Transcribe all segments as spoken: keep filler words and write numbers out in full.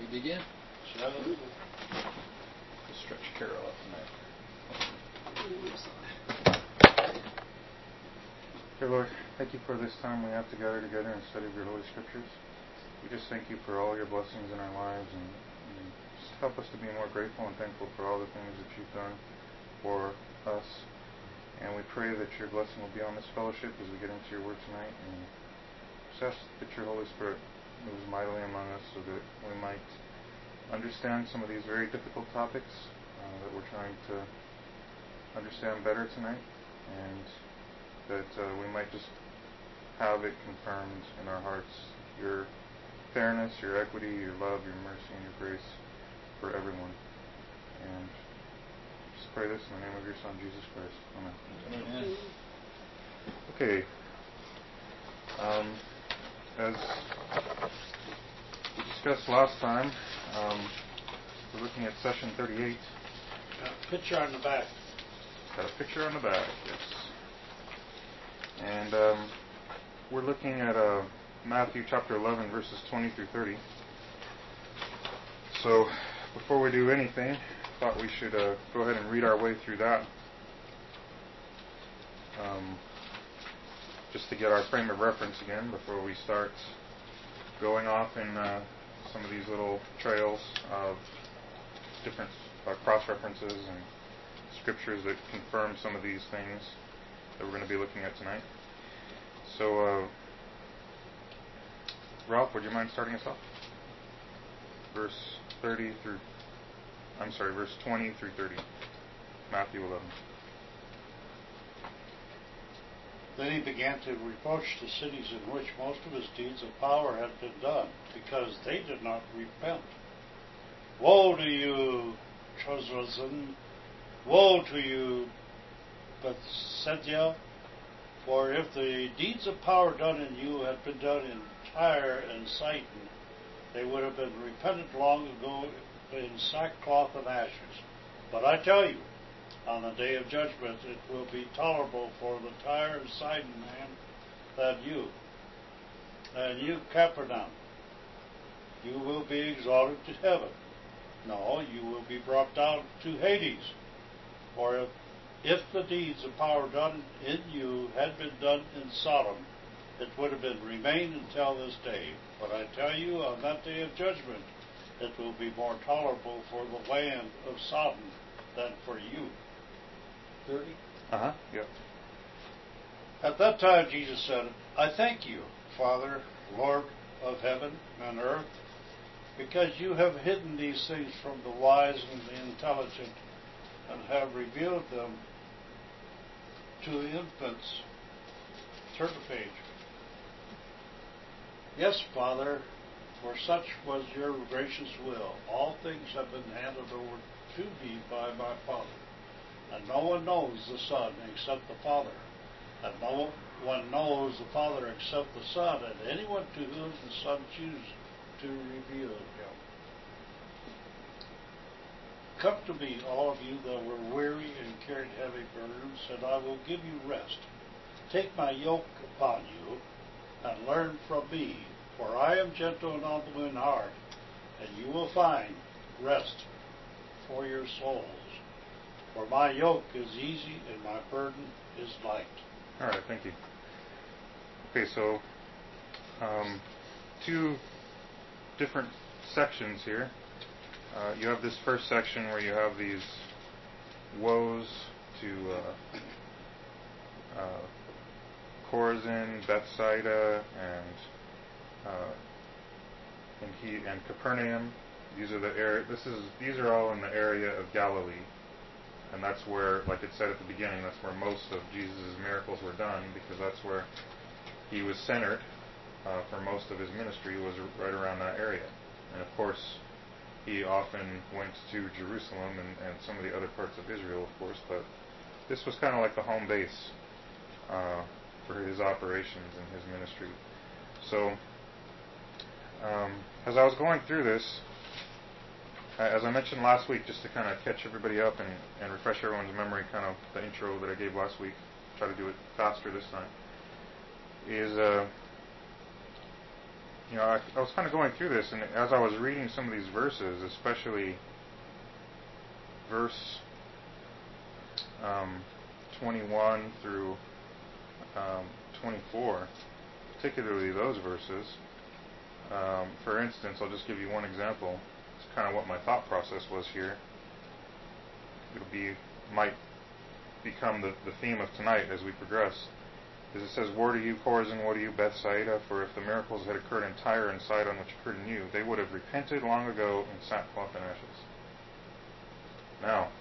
begin? Shall we? We'll stretch Carol up tonight. Dear Lord, thank you for this time we have to gather together and study your Holy Scriptures. We just thank you for all your blessings in our lives, and, and just help us to be more grateful and thankful for all the things that you've done for us. And we pray that your blessing will be on this fellowship as we get into your word tonight, and just ask that your Holy Spirit moves mightily among us so that we might understand some of these very difficult topics uh, that we're trying to understand better tonight, and that uh, we might just have it confirmed in our hearts, your fairness, your equity, your love, your mercy, and your grace for everyone. And just pray this in the name of your Son, Jesus Christ. Amen. Amen. Okay. Um, as we discussed last time, um, we're looking at session thirty-eight. Got a picture on the back. Got a picture on the back, yes. And um, we're looking at uh, Matthew chapter eleven, verses twenty through thirty. So, before we do anything, I thought we should uh, go ahead and read our way through that. Um, just to get our frame of reference again before we start going off in uh, some of these little trails of different uh, cross-references and scriptures that confirm some of these things that we're going to be looking at tonight. So, uh, Ralph, would you mind starting us off? Verse thirty through, I'm sorry, verse twenty through thirty, Matthew eleven. Then he began to reproach the cities in which most of his deeds of power had been done, because they did not repent. Woe to you, Chorazin! Woe to you, Bethsaida! For if the deeds of power done in you had been done in Tyre and Sidon, they would have been repented long ago in sackcloth and ashes. But I tell you, on the day of judgment it will be tolerable for the Tyre and Sidon man than you. And you, Capernaum, you will be exalted to heaven. No, you will be brought down to Hades. For if, if the deeds of power done in you had been done in Sodom, it would have been remained until this day. But I tell you, on that day of judgment, it will be more tolerable for the land of Sodom than for you. thirty? Uh-huh, yep. At that time Jesus said, I thank you, Father, Lord of heaven and earth, because you have hidden these things from the wise and the intelligent, and have revealed them to infants. Turn the page. Yes, Father, for such was your gracious will. All things have been handed over to me by my Father. And no one knows the Son except the Father. And no one knows the Father except the Son, and anyone to whom the Son chooses to reveal him. Come to me, all of you that were weary and carried heavy burdens, and I will give you rest. Take my yoke upon you, and learn from me, for I am gentle and humble in heart, and you will find rest for your souls. For my yoke is easy and my burden is light. All right, thank you. Okay, so um, two different sections here. Uh, you have this first section where you have these woes to uh, uh, Chorazin, Bethsaida, and uh, and he and Capernaum. These are the area. This is these are all in the area of Galilee, and that's where, like it said at the beginning, that's where most of Jesus' miracles were done, because that's where he was centered uh, for most of his ministry, was right around that area. And of course, he often went to Jerusalem and, and some of the other parts of Israel, of course, but this was kind of like the home base uh, for his operations and his ministry. So, um, as I was going through this, as I mentioned last week, just to kind of catch everybody up and, and refresh everyone's memory, kind of the intro that I gave last week, try to do it faster this time, is uh, you know, I, I was kind of going through this, and as I was reading some of these verses, especially verse um, twenty-one through um, twenty-four, particularly those verses. Um, for instance, I'll just give you one example. It's kind of what my thought process was here. It'll be might become the, the theme of tonight as we progress. As it says, "Woe to you, Chorazin, woe to you, Bethsaida, for if the miracles had occurred in Tyre and Sidon which occurred in you, they would have repented long ago in sackcloth and ashes." Now,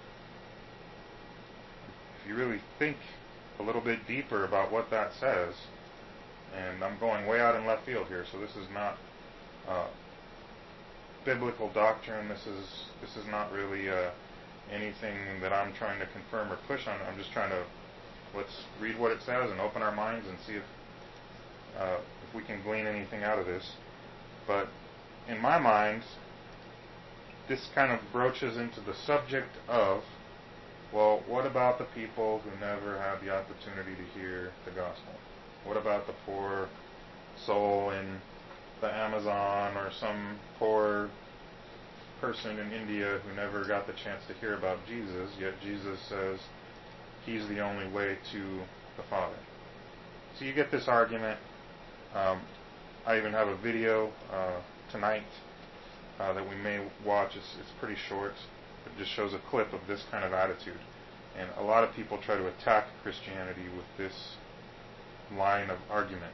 if you really think a little bit deeper about what that says, and I'm going way out in left field here, so this is not uh, biblical doctrine. This is this is not really uh, anything that I'm trying to confirm or push on. I'm just trying to let's read what it says and open our minds and see if uh, if we can glean anything out of this. But in my mind, this kind of broaches into the subject of, well, what about the people who never had the opportunity to hear the gospel? What about the poor soul in the Amazon or some poor person in India who never got the chance to hear about Jesus, yet Jesus says he's the only way to the Father? So you get this argument. Um, I even have a video uh, tonight uh, that we may watch. It's, it's pretty short. It just shows a clip of this kind of attitude. And a lot of people try to attack Christianity with this line of argument.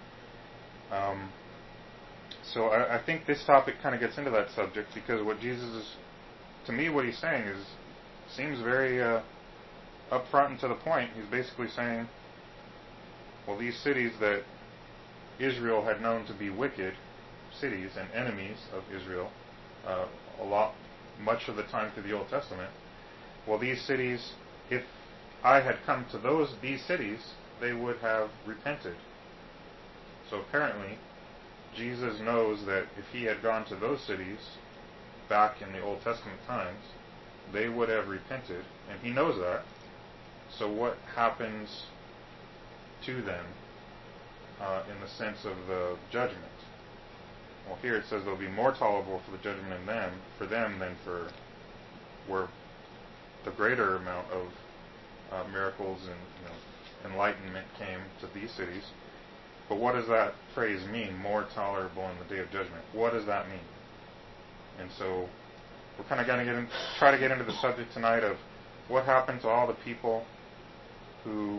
Um, so I, I think this topic kind of gets into that subject because what Jesus is, to me, what he's saying is seems very uh, upfront and to the point. He's basically saying, well, these cities that Israel had known to be wicked cities and enemies of Israel, uh, a lot, much of the time through the Old Testament, well, these cities, if I had come to those these cities, they would have repented. So apparently, Jesus knows that if he had gone to those cities back in the Old Testament times, they would have repented, and he knows that. So what happens to them uh, in the sense of the judgment? Well, here it says they'll be more tolerable for the judgment in them, for them than for where the greater amount of uh, miracles and you know, enlightenment came to these cities. But what does that phrase mean, more tolerable in the day of judgment? What does that mean? And so we're kind of going to get in, try to get into the subject tonight of what happened to all the people who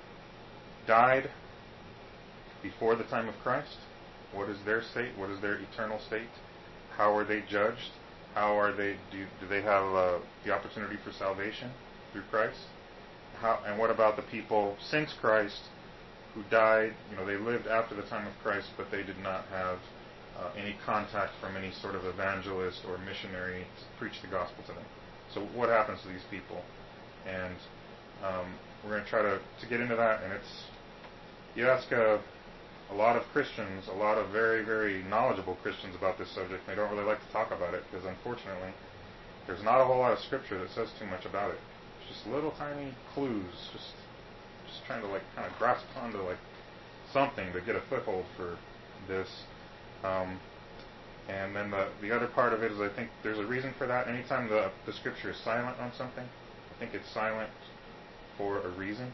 died before the time of Christ. What is their state? What is their eternal state? How are they judged? How are they? Do, do they have uh, the opportunity for salvation through Christ? How, and what about the people since Christ who died? You know, they lived after the time of Christ, but they did not have uh, any contact from any sort of evangelist or missionary to preach the gospel to them. So what happens to these people? And um, we're going to try to, to get into that. And it's you ask a, a lot of Christians, a lot of very, very knowledgeable Christians about this subject. They don't really like to talk about it because, unfortunately, there's not a whole lot of scripture that says too much about it. It's just little tiny clues, just just trying to like kind of grasp onto like something to get a foothold for this. Um, and then the the other part of it is I think there's a reason for that. Anytime the the scripture is silent on something, I think it's silent for a reason.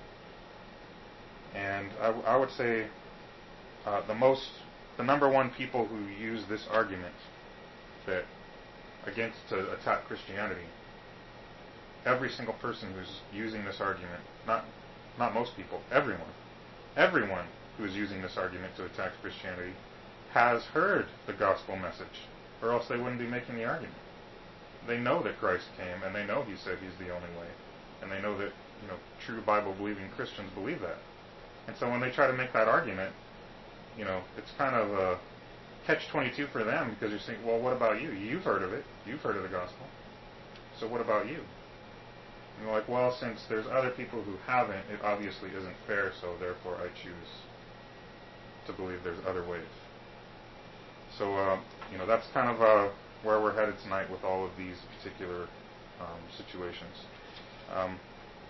And I, I would say uh, the most, the number one people who use this argument that against to attack Christianity, every single person who's using this argument, not not most people, everyone, everyone who is using this argument to attack Christianity has heard the gospel message, or else they wouldn't be making the argument. They know that Christ came, and they know he said he's the only way, and they know that you know true Bible-believing Christians believe that. And so when they try to make that argument, you know, it's kind of a catch twenty-two for them because you're saying, well, what about you? You've heard of it. You've heard of the gospel. So what about you? And they're like, well, since there's other people who haven't, it obviously isn't fair, so therefore I choose to believe there's other ways. So, uh, you know, that's kind of uh, where we're headed tonight with all of these particular um, situations. Um,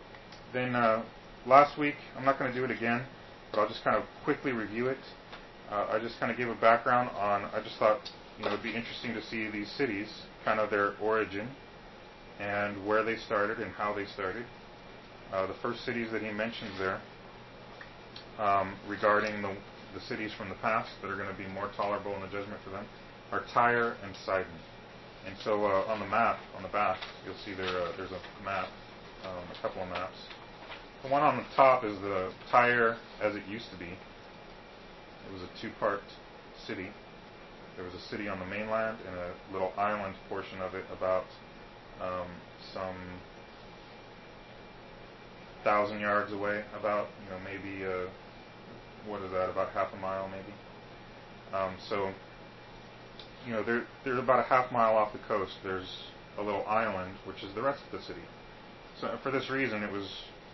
then uh, last week, I'm not going to do it again, but I'll just kind of quickly review it. uh, I just kind of gave a background on, I just thought, you know, it would be interesting to see these cities, kind of their origin, and where they started and how they started. Uh, the first cities that he mentions there, um, regarding the, the cities from the past that are going to be more tolerable in the judgment for them, are Tyre and Sidon. And so uh, on the map, on the back, you'll see there uh, there's a map, um, a couple of maps. The one on the top is the Tyre as it used to be. It was a two-part city. There was a city on the mainland and a little island portion of it about um, some thousand yards away, about, you know, maybe, uh, what is that, about half a mile maybe. Um, so, you know, they're, they're about a half mile off the coast. There's a little island, which is the rest of the city. So for this reason, it was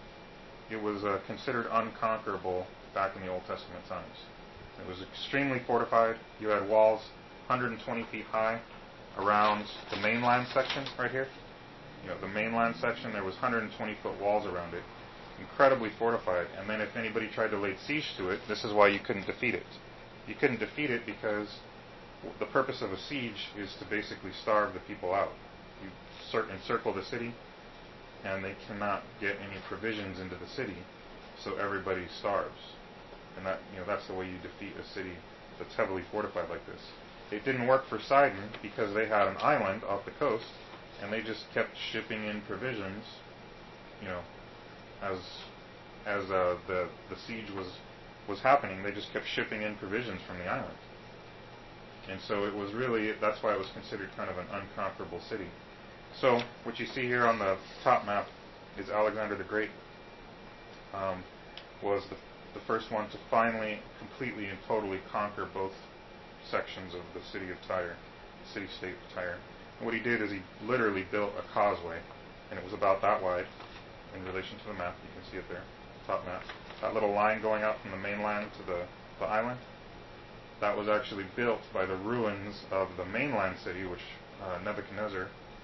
it was uh, considered unconquerable back in the Old Testament times. It was extremely fortified. You had walls one hundred twenty feet high around the mainland section right here. You know, the mainland section, there was one hundred twenty foot walls around it. Incredibly fortified. And then if anybody tried to lay siege to it, this is why you couldn't defeat it. You couldn't defeat it because the purpose of a siege is to basically starve the people out. You encircle the city, and they cannot get any provisions into the city, so everybody starves. And that, you know, that's the way you defeat a city that's heavily fortified like this. It didn't work for Sidon because they had an island off the coast, and they just kept shipping in provisions, you know, as as uh, the the siege was was happening. They just kept shipping in provisions from the island, and so it was really, that's why it was considered kind of an unconquerable city. So what you see here on the top map is Alexander the Great um, was the the first one to finally, completely and totally conquer both sections of the city of Tyre, city-state of Tyre. And what he did is he literally built a causeway, and it was about that wide in relation to the map. You can see it there, top map. That little line going out from the mainland to the, the island, that was actually built by the ruins of the mainland city, which uh, Nebuchadnezzar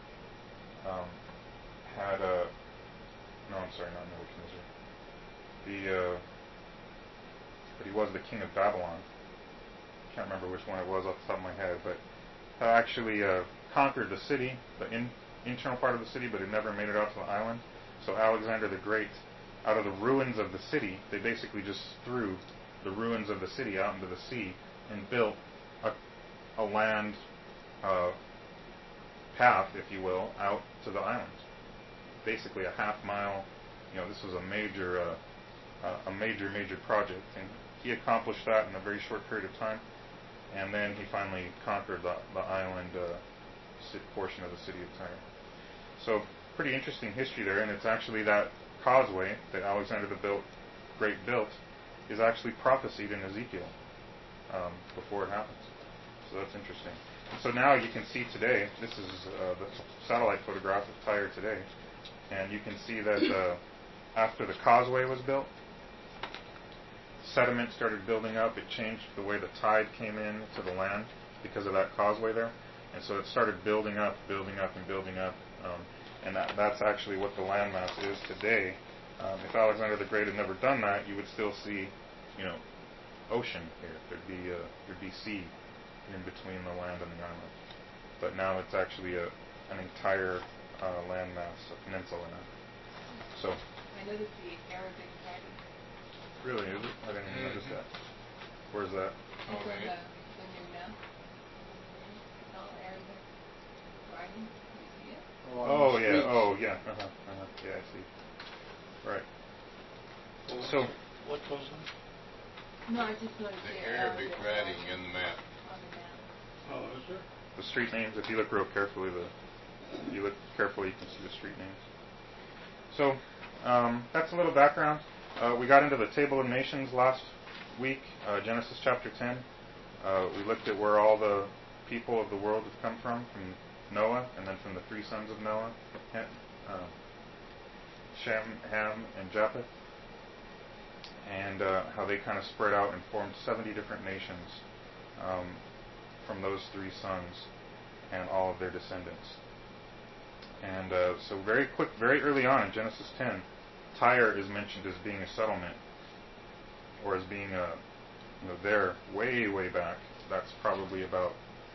um, had a... No, I'm sorry, not Nebuchadnezzar. The... Uh, but he was the king of Babylon. Can't remember which one it was off the top of my head, but uh, actually uh, conquered the city, the in, internal part of the city, but it never made it out to the island. So Alexander the Great, out of the ruins of the city, they basically just threw the ruins of the city out into the sea and built a, a land uh, path, if you will, out to the island. Basically a half mile. You know, this was a major, uh, uh, a major, major project, and he accomplished that in a very short period of time. And then he finally conquered the, the island uh, portion of the city of Tyre. So, pretty interesting history there, and it's actually that causeway that Alexander the built, Great built is actually prophesied in Ezekiel um, before it happens. So that's interesting. And so now you can see today, this is uh, the satellite photograph of Tyre today, and you can see that uh, after the causeway was built, sediment started building up. It changed the way the tide came in to the land because of that causeway there. And so it started building up, building up, and building up. Um, and that, that's actually what the landmass is today. Um, if Alexander the Great had never done that, you would still see, you know, ocean here. There'd be uh, there'd be sea in between the land and the island. But now it's actually a an entire uh, landmass, a peninsula now. So. I noticed the Arabic writing. Really, is it? I didn't even notice that. Where's that? It's on the, the new map. It's all Arabic writing. Do you see it? Oh, yeah. Oh, yeah. Uh-huh. Uh-huh. Yeah, I see. Right. Well, So, what goes on? No, I just noticed The the Arabic writing in the map. on the map. Oh, is there? the street names, if you look real carefully, the if you look carefully, you can see the street names. So, um, that's a little background. Uh, we got into the Table of Nations last week, uh, Genesis chapter ten. Uh, we looked at where all the people of the world have come from, from Noah, and then from the three sons of Noah, Ham, uh, Shem, Ham, and Japheth, and uh, how they kind of spread out and formed seventy different nations um, from those three sons and all of their descendants. And uh, so very quick, very early on in Genesis ten, Tyre is mentioned as being a settlement, or as being a, you know, there way, way back. That's probably about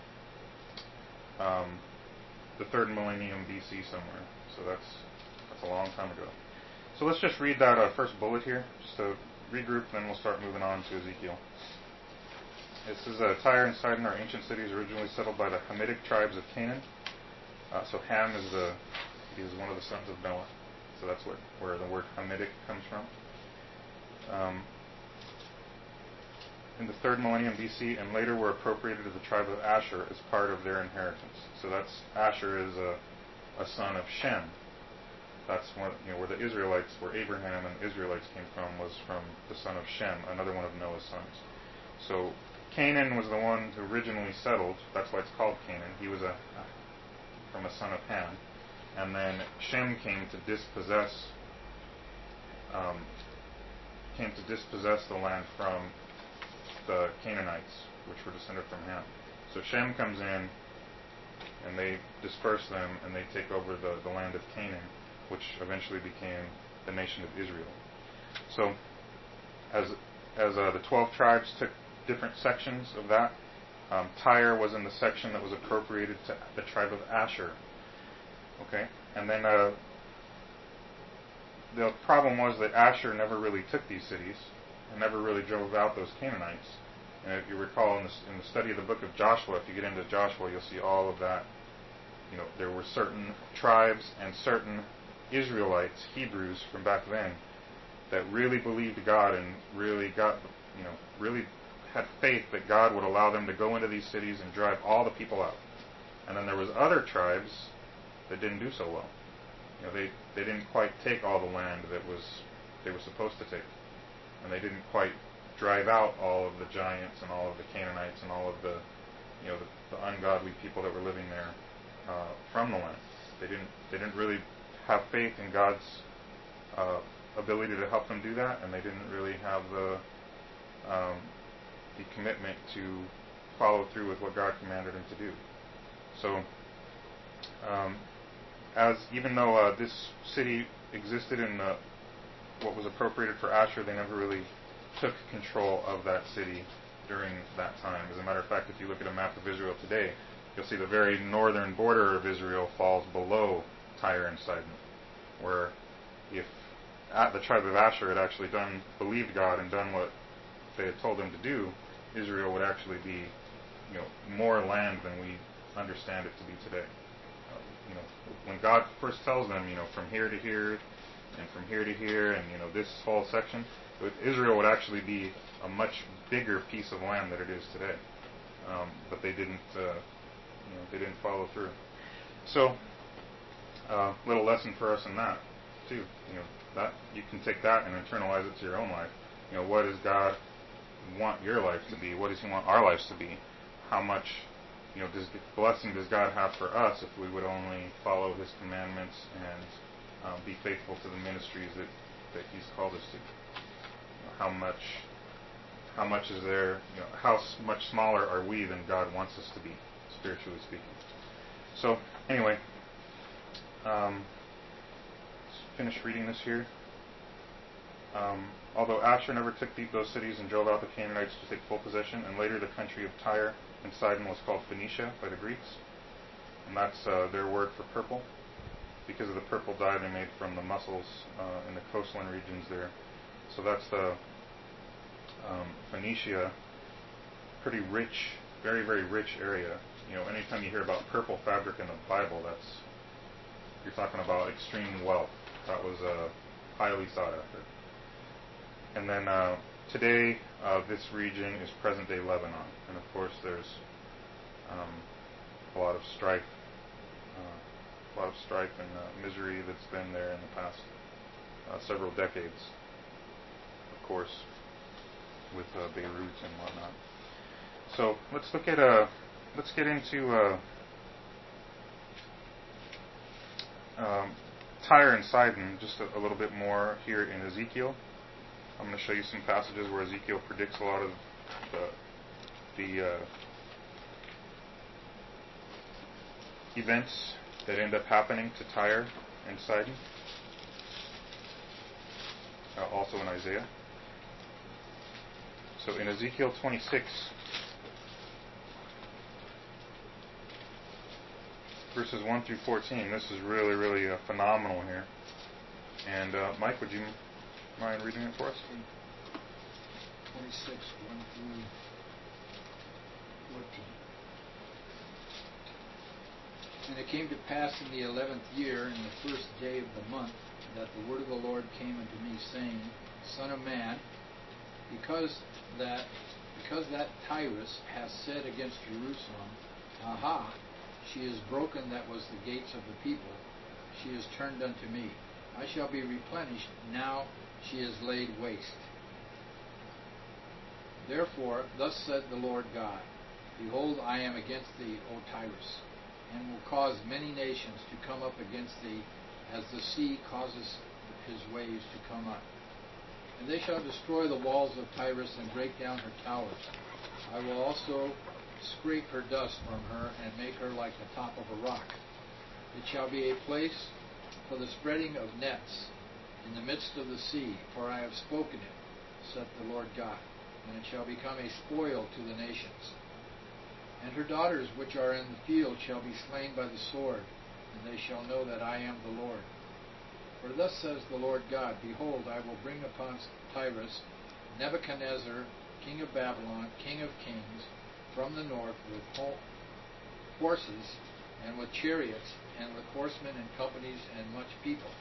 um, the third millennium B C somewhere. So that's that's a long time ago. So let's just read that uh, first bullet here, just to regroup, then we'll start moving on to Ezekiel. This is uh, Tyre and Sidon are ancient cities originally settled by the Hamitic tribes of Canaan. Uh, so Ham is the he is one of the sons of Noah. So that's what, where the word Hamitic comes from. Um, in the third millennium B C, and later were appropriated to the tribe of Asher as part of their inheritance. So that's Asher is a, a son of Shem. That's one, you know, where the Israelites, where Abraham and the Israelites came from, was from the son of Shem, another one of Noah's sons. So Canaan was the one who originally settled. That's why it's called Canaan. He was a from a son of Ham, and then Shem came to dispossess. Um, came to dispossess the land from the Canaanites, which were descended from Ham. So Shem comes in, and they disperse them, and they take over the, the land of Canaan, which eventually became the nation of Israel. So, as as uh, the twelve tribes took different sections of that, um, Tyre was in the section that was appropriated to the tribe of Asher. Okay, and then uh, the problem was that Asher never really took these cities and never really drove out those Canaanites. And if you recall in the, in the study of the book of Joshua, if you get into Joshua, you'll see all of that. You know, there were certain tribes and certain Israelites, Hebrews from back then, that really believed God and really got, you know, really had faith that God would allow them to go into these cities and drive all the people out. And then there was other tribes that didn't do so well. You know, they, they didn't quite take all the land that was they were supposed to take. And they didn't quite drive out all of the giants and all of the Canaanites and all of the, you know, the, the ungodly people that were living there uh, from the land. They didn't they didn't really have faith in God's uh, ability to help them do that, and they didn't really have the um, the commitment to follow through with what God commanded them to do. So, um, as even though uh, this city existed in the, what was appropriated for Asher, they never really took control of that city during that time. As a matter of fact, if you look at a map of Israel today, you'll see the very northern border of Israel falls below Tyre and Sidon, where if the tribe of Asher had actually done, believed God and done what they had told him to do, Israel would actually be, you know, more land than we understand it to be today. Uh, you know, when God first tells them, you know, from here to here, and from here to here, and you know, this whole section, Israel would actually be a much bigger piece of land than it is today. Um, but they didn't, uh, you know, they didn't follow through. So, a uh, little lesson for us in that too. You know, that you can take that and internalize it to your own life. You know, what does God want your life to be? What does He want our lives to be? How much, you know, does blessing does God have for us if we would only follow His commandments and um, be faithful to the ministries that, that He's called us to? You know, how much, how much is there? You know, how s- much smaller are we than God wants us to be, spiritually speaking? So, anyway, um, let's finish reading this here. Um, although Asher never took the, those cities and drove out the Canaanites to take full possession, and later the country of Tyre and Sidon was called Phoenicia by the Greeks, and that's uh, their word for purple, because of the purple dye they made from the mussels uh, in the coastline regions there. So that's the um, Phoenicia, pretty rich, very, very rich area. You know, anytime you hear about purple fabric in the Bible, that's, you're talking about extreme wealth. That was uh, highly sought after. And then uh, today, uh, this region is present-day Lebanon, and of course, there's um, a lot of strife, uh, a lot of strife and uh, misery that's been there in the past uh, several decades. Of course, with uh, Beirut and whatnot. So let's look at uh, let's get into uh, um, Tyre and Sidon just a, a little bit more here in Ezekiel. I'm going to show you some passages where Ezekiel predicts a lot of the, the uh, events that end up happening to Tyre and Sidon, uh, also in Isaiah. So in Ezekiel twenty-six, verses one through fourteen, this is really, really uh, phenomenal here. And uh, Mike, would you mind reading it for us? twenty-six, one through fourteen. And it came to pass in the eleventh year, in the first day of the month, that the word of the Lord came unto me, saying, Son of man, because that because that Tyrus hath said against Jerusalem, Aha, she is broken that was the gates of the people, she is turned unto me. I shall be replenished, now she is laid waste. Therefore, thus said the Lord God, Behold, I am against thee, O Tyrus, and will cause many nations to come up against thee, as the sea causes his waves to come up. And they shall destroy the walls of Tyrus and break down her towers. I will also scrape her dust from her and make her like the top of a rock. It shall be a place for the spreading of nets in the midst of the sea, for I have spoken it, saith the Lord God, and it shall become a spoil to the nations. And her daughters which are in the field shall be slain by the sword, and they shall know that I am the Lord. For thus says the Lord God, Behold, I will bring upon Tyrus Nebuchadnezzar, king of Babylon, king of kings, from the north, with horses, and with chariots, and with horsemen and companies, and much people.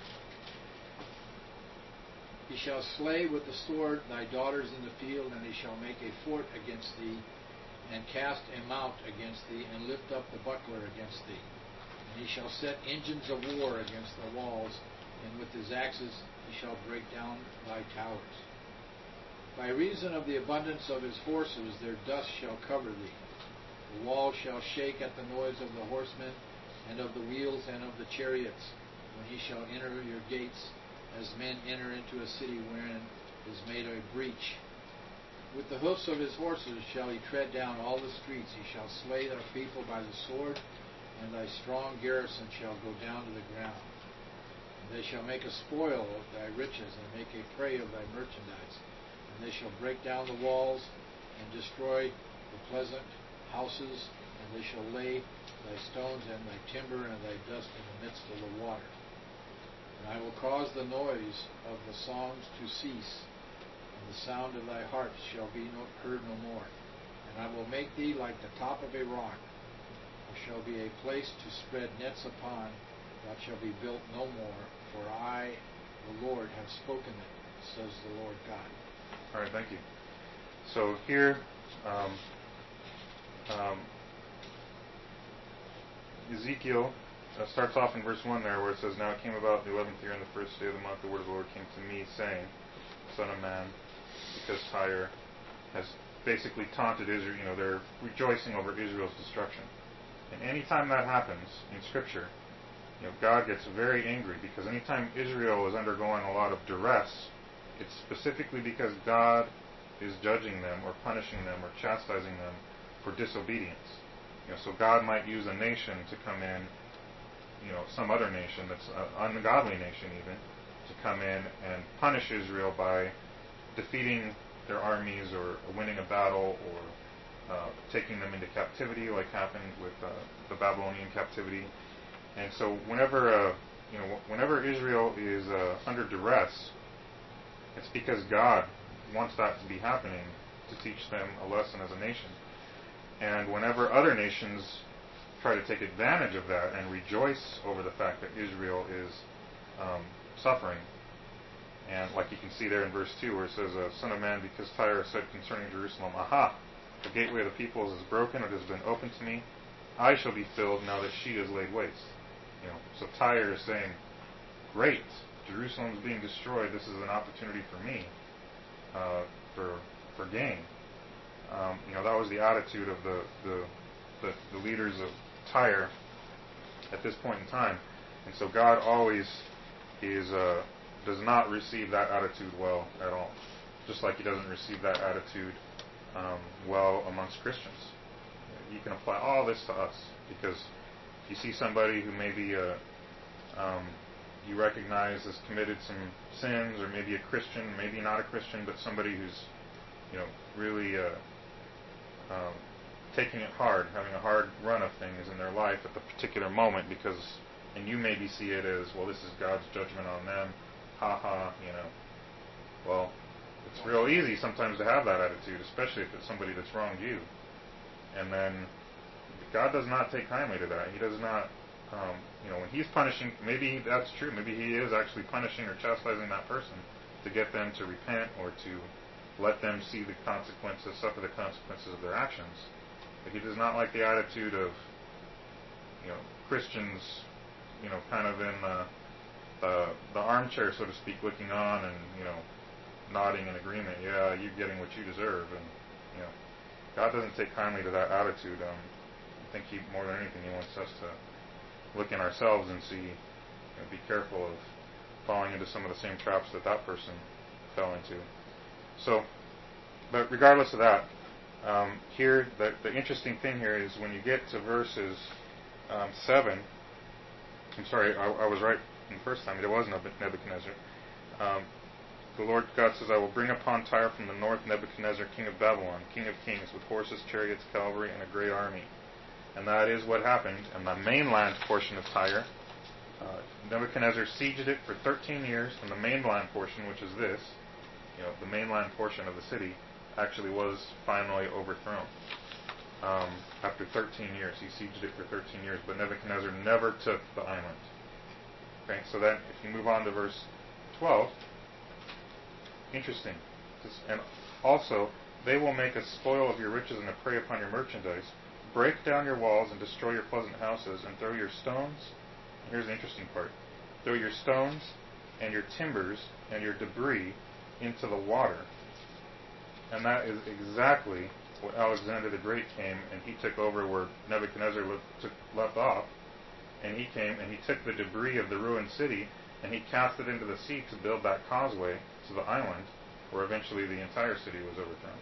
He shall slay with the sword thy daughters in the field, and he shall make a fort against thee, and cast a mount against thee, and lift up the buckler against thee. And he shall set engines of war against the walls, and with his axes he shall break down thy towers. By reason of the abundance of his horses their dust shall cover thee. The wall shall shake at the noise of the horsemen, and of the wheels, and of the chariots, when he shall enter your gates, as men enter into a city wherein is made a breach. With the hoofs of his horses shall he tread down all the streets. He shall slay thy people by the sword, and thy strong garrison shall go down to the ground. And they shall make a spoil of thy riches, and make a prey of thy merchandise. And they shall break down the walls, and destroy the pleasant houses, and they shall lay thy stones and thy timber and thy dust in the midst of the water. And I will cause the noise of the songs to cease, and the sound of thy harps shall be no, heard no more. And I will make thee like the top of a rock. There shall be a place to spread nets upon, that shall be built no more, for I, the Lord, have spoken it, says the Lord God. All right, thank you. So here, um, um, Ezekiel uh, starts off in verse one there, where it says, Now it came about in the eleventh year, in the first day of the month, the word of the Lord came to me, saying, Son of man, because Tyre has basically taunted Israel, you know, they're rejoicing over Israel's destruction. And anytime that happens in Scripture, you know, God gets very angry, because anytime Israel is undergoing a lot of duress, it's specifically because God is judging them or punishing them or chastising them for disobedience. You know, so God might use a nation to come in, you know, some other nation that's an ungodly nation even, to come in and punish Israel by defeating their armies or winning a battle or uh, taking them into captivity, like happened with uh, the Babylonian captivity. And so whenever uh, you know whenever Israel is uh, under duress, it's because God wants that to be happening to teach them a lesson as a nation. And whenever other nations try to take advantage of that and rejoice over the fact that Israel is um, suffering, and like you can see there in verse two where it says, uh, Son of man, because Tyre said concerning Jerusalem, Aha, the gateway of the peoples is broken, it has been opened to me, I shall be filled now that she is laid waste. You know, so Tyre is saying, Great, Jerusalem is being destroyed, this is an opportunity for me, uh, for for gain. Um, you know, that was the attitude of the, the, the, the leaders of Tyre at this point in time. And so God always is uh, does not receive that attitude well at all. Just like He doesn't receive that attitude um, well amongst Christians. You can apply all this to us, because you see somebody who maybe uh, um, you recognize has committed some sins, or maybe a Christian, maybe not a Christian, but somebody who's you know, really uh, um, taking it hard, having a hard run of things in their life at the particular moment, because, and you maybe see it as, well, this is God's judgment on them, ha ha, you know. Well, it's real easy sometimes to have that attitude, especially if it's somebody that's wronged you. And then God does not take kindly to that. He does not, um, you know, when He's punishing, maybe that's true. Maybe He is actually punishing or chastising that person to get them to repent or to let them see the consequences, suffer the consequences of their actions. But He does not like the attitude of, you know, Christians, you know, kind of in the, the, the armchair, so to speak, looking on and, you know, nodding in agreement. Yeah, you're getting what you deserve. And, you know, God doesn't take kindly to that attitude. Um, I think He, more than anything, He wants us to look in ourselves and see, you know, be careful of falling into some of the same traps that that person fell into. So, but regardless of that, um, here, the, the interesting thing here is when you get to verses um, seven, I'm sorry, I, I was right the first time, it was Nebuchadnezzar. Um, the Lord God says, I will bring upon Tyre from the north Nebuchadnezzar, king of Babylon, king of kings, with horses, chariots, cavalry, and a great army. And that is what happened in the mainland portion of Tyre. Uh, Nebuchadnezzar sieged it for thirteen years, and the mainland portion, which is this, you know, the mainland portion of the city, actually was finally overthrown. Um, after thirteen years, he sieged it for thirteen years, but Nebuchadnezzar never took the island. Okay, so then if you move on to verse twelve, interesting. And also, they will make a spoil of your riches and a prey upon your merchandise, break down your walls and destroy your pleasant houses, and throw your stones. And here's the interesting part: throw your stones and your timbers and your debris into the water. And that is exactly what Alexander the Great came and he took over where Nebuchadnezzar le- took, left off. And he came and he took the debris of the ruined city and he cast it into the sea to build that causeway to the island where eventually the entire city was overthrown.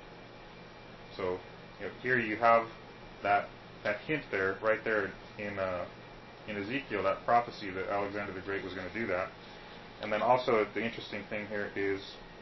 So, you know, here you have that that hint there, right there in uh, in Ezekiel, that prophecy that Alexander the Great was going to do that. And then also the interesting thing here is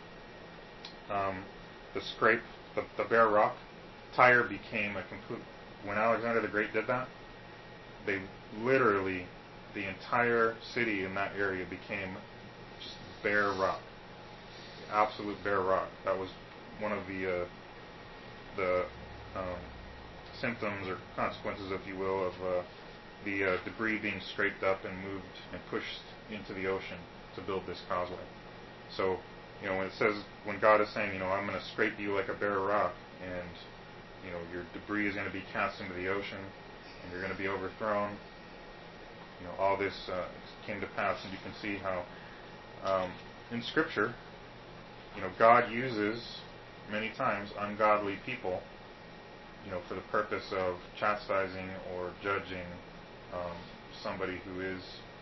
um, the scrape, the, the bare rock. Tyre became a complete. When Alexander the Great did that, they literally, the entire city in that area became just bare rock, absolute bare rock. That was one of the uh, the um, symptoms or consequences, if you will, of uh, the uh, debris being scraped up and moved and pushed into the ocean to build this causeway. So, you know, when it says, when God is saying, you know, I'm going to scrape you like a bare rock, and, you know, your debris is going to be cast into the ocean, and you're going to be overthrown, you know, all this uh, came to pass, and you can see how um, in Scripture, you know, God uses many times ungodly people, you know, for the purpose of chastising or judging um, somebody who is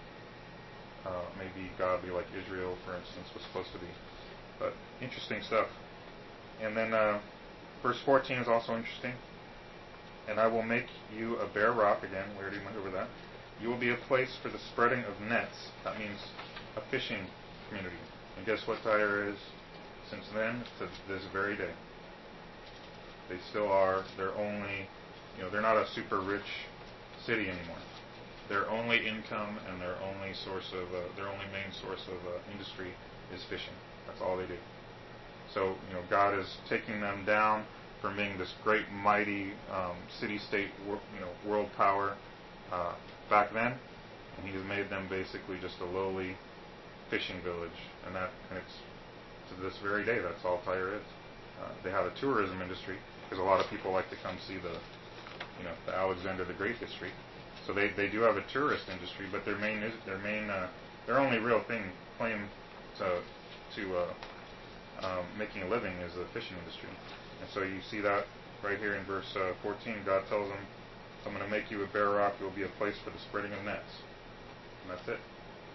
uh, maybe godly, like Israel, for instance, was supposed to be. But interesting stuff. And then uh, verse fourteen is also interesting. And I will make you a bare rock, again, we already went over that. You will be a place for the spreading of nets. That means a fishing community. And guess what Tyre is? Since then to this very day. They still are, they're only, you know, they're not a super rich city anymore. Their only income and their only source of, uh, their only main source of uh, industry is fishing. That's all they do. So, you know, God is taking them down from being this great, mighty um, city-state, you know, world power uh, back then, and He has made them basically just a lowly fishing village, and that, and it's to this very day, that's all Tyre is. Uh, they have a tourism industry because a lot of people like to come see the, you know, the Alexander the Great history. So they, they do have a tourist industry, but their main is their main uh, their only real thing claim to to uh, um, making a living is the fishing industry. And so you see that right here in verse uh, fourteen. God tells them, "I'm going to make you a bare rock. You will be a place for the spreading of nets." And that's it.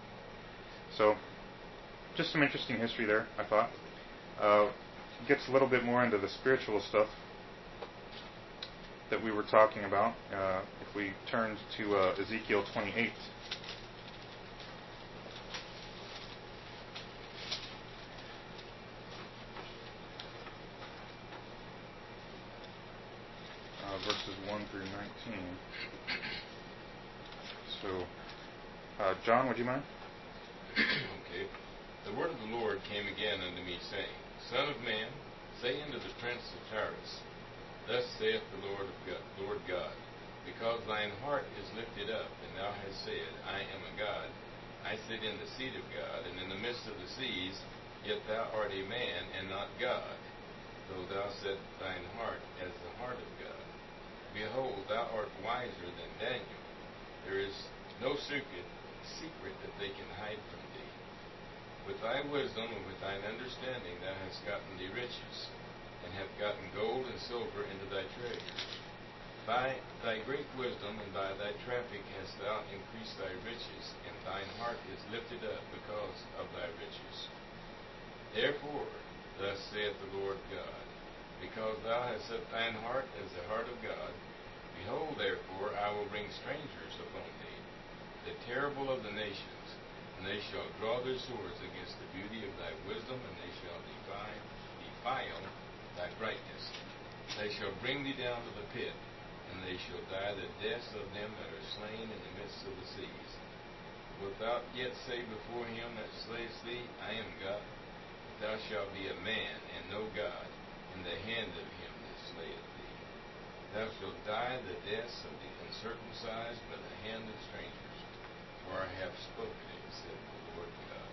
So just some interesting history there, I thought. Uh, gets a little bit more into the spiritual stuff that we were talking about. Uh, if we turn to uh, Ezekiel twenty-eight. through nineteen. So, uh, John, would you mind? Okay. The word of the Lord came again unto me, saying, Son of man, say unto the prince of Tyrus, Thus saith the Lord of God, Lord God, because thine heart is lifted up, and thou hast said, I am a God, I sit in the seat of God, and in the midst of the seas, yet thou art a man, and not God, though thou set thine heart as the heart of God. Behold, thou art wiser than Daniel. There is no secret, secret that they can hide from thee. With thy wisdom and with thine understanding thou hast gotten thee riches, and have gotten gold and silver into thy treasure. By thy great wisdom and by thy traffic hast thou increased thy riches, and thine heart is lifted up because of thy riches. Therefore, thus saith the Lord God, because thou hast set thine heart as the heart of God, behold, therefore, I will bring strangers upon thee, the terrible of the nations, and they shall draw their swords against the beauty of thy wisdom, and they shall defile, defile thy brightness. They shall bring thee down to the pit, and they shall die the deaths of them that are slain in the midst of the seas. Wilt thou yet say before him that slays thee, I am God? Thou shalt be a man, and no God, in the hand of him that slayeth thee. Thou shalt die the deaths of the uncircumcised by the hand of strangers, for I have spoken it, said the Lord God.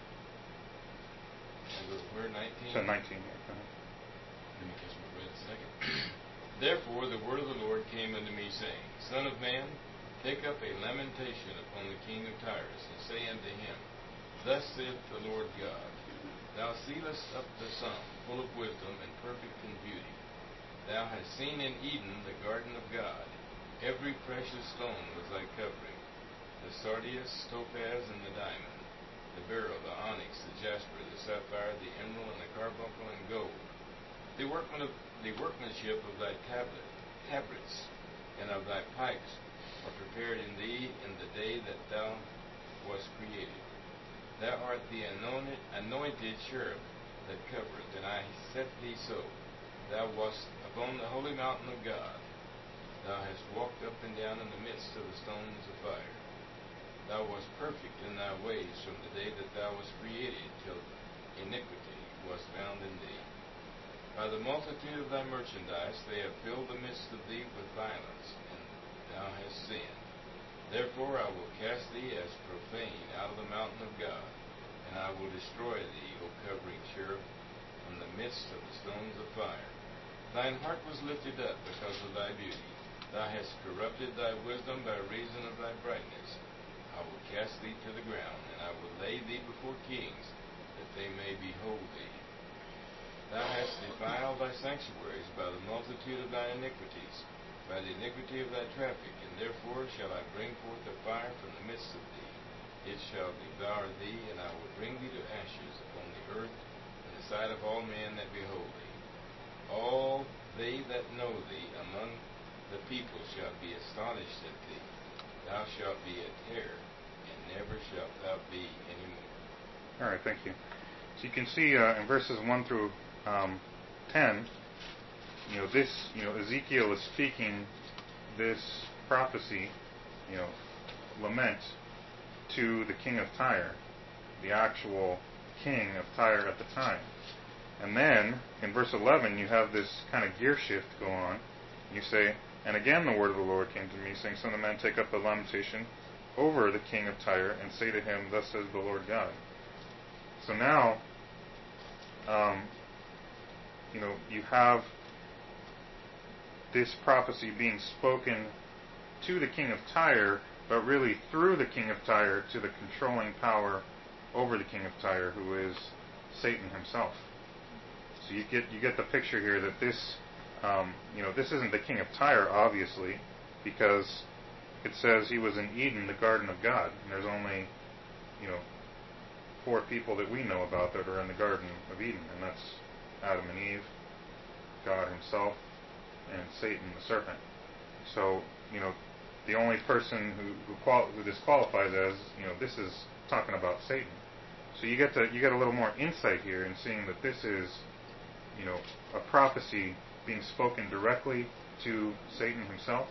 I go to where, nineteen? So nineteen, yeah. Uh-huh. Let me catch my breath a second. Therefore the word of the Lord came unto me, saying, Son of man, take up a lamentation upon the king of Tyrus, and say unto him, Thus saith the Lord God, Thou sealest up the sum, full of wisdom and perfect in beauty. Thou hast seen in Eden the garden of God. Every precious stone was thy covering, the sardius, topaz, and the diamond, the beryl, the onyx, the jasper, the sapphire, the emerald, and the carbuncle, and gold. The workman of the workmanship of thy tablet, tabrets, and of thy pipes are prepared in thee in the day that thou wast created. Thou art the anointed, anointed cherub that covereth, and I set thee so. Thou wast upon the holy mountain of God. Thou hast walked up and down in the midst of the stones of fire. Thou wast perfect in thy ways from the day that thou wast created till iniquity was found in thee. By the multitude of thy merchandise they have filled the midst of thee with violence, and thou hast sinned. Therefore I will cast thee as profane out of the mountain of God, and I will destroy thee, O covering cherub, from the midst of the stones of fire. Thine heart was lifted up because of thy beauty. Thou hast corrupted thy wisdom by reason of thy brightness. I will cast thee to the ground, and I will lay thee before kings, that they may behold thee. Thou hast defiled thy sanctuaries by the multitude of thy iniquities, by the iniquity of thy traffic, and therefore shall I bring forth a fire from the midst of thee. It shall devour thee, and I will bring thee to ashes upon the earth in the sight of all men that behold thee. All they that know thee among the people shall be astonished at thee. Thou shalt be a terror, and never shalt thou be any more. All right, thank you. So you can see uh, in verses one through um, ten, you know, this, you know, Ezekiel is speaking this prophecy, you know, lament to the king of Tyre, the actual king of Tyre at the time. And then, in verse eleven, you have this kind of gear shift go on. You say, And again the word of the Lord came to me, saying, Son of man, take up a lamentation over the king of Tyre, and say to him, Thus says the Lord God. So now, um, you know, you have this prophecy being spoken to the king of Tyre, but really through the king of Tyre to the controlling power over the king of Tyre, who is Satan himself. So you get you get the picture here that this, um, you know, this isn't the king of Tyre, obviously, because it says he was in Eden, the garden of God, and there's only, you know, four people that we know about that are in the Garden of Eden, and that's Adam and Eve, God himself, and Satan the serpent. So, you know, the only person who who, qual- who this qualifies as, you know, this is talking about Satan. So you get to you get a little more insight here in seeing that this is, you know, a prophecy being spoken directly to Satan himself,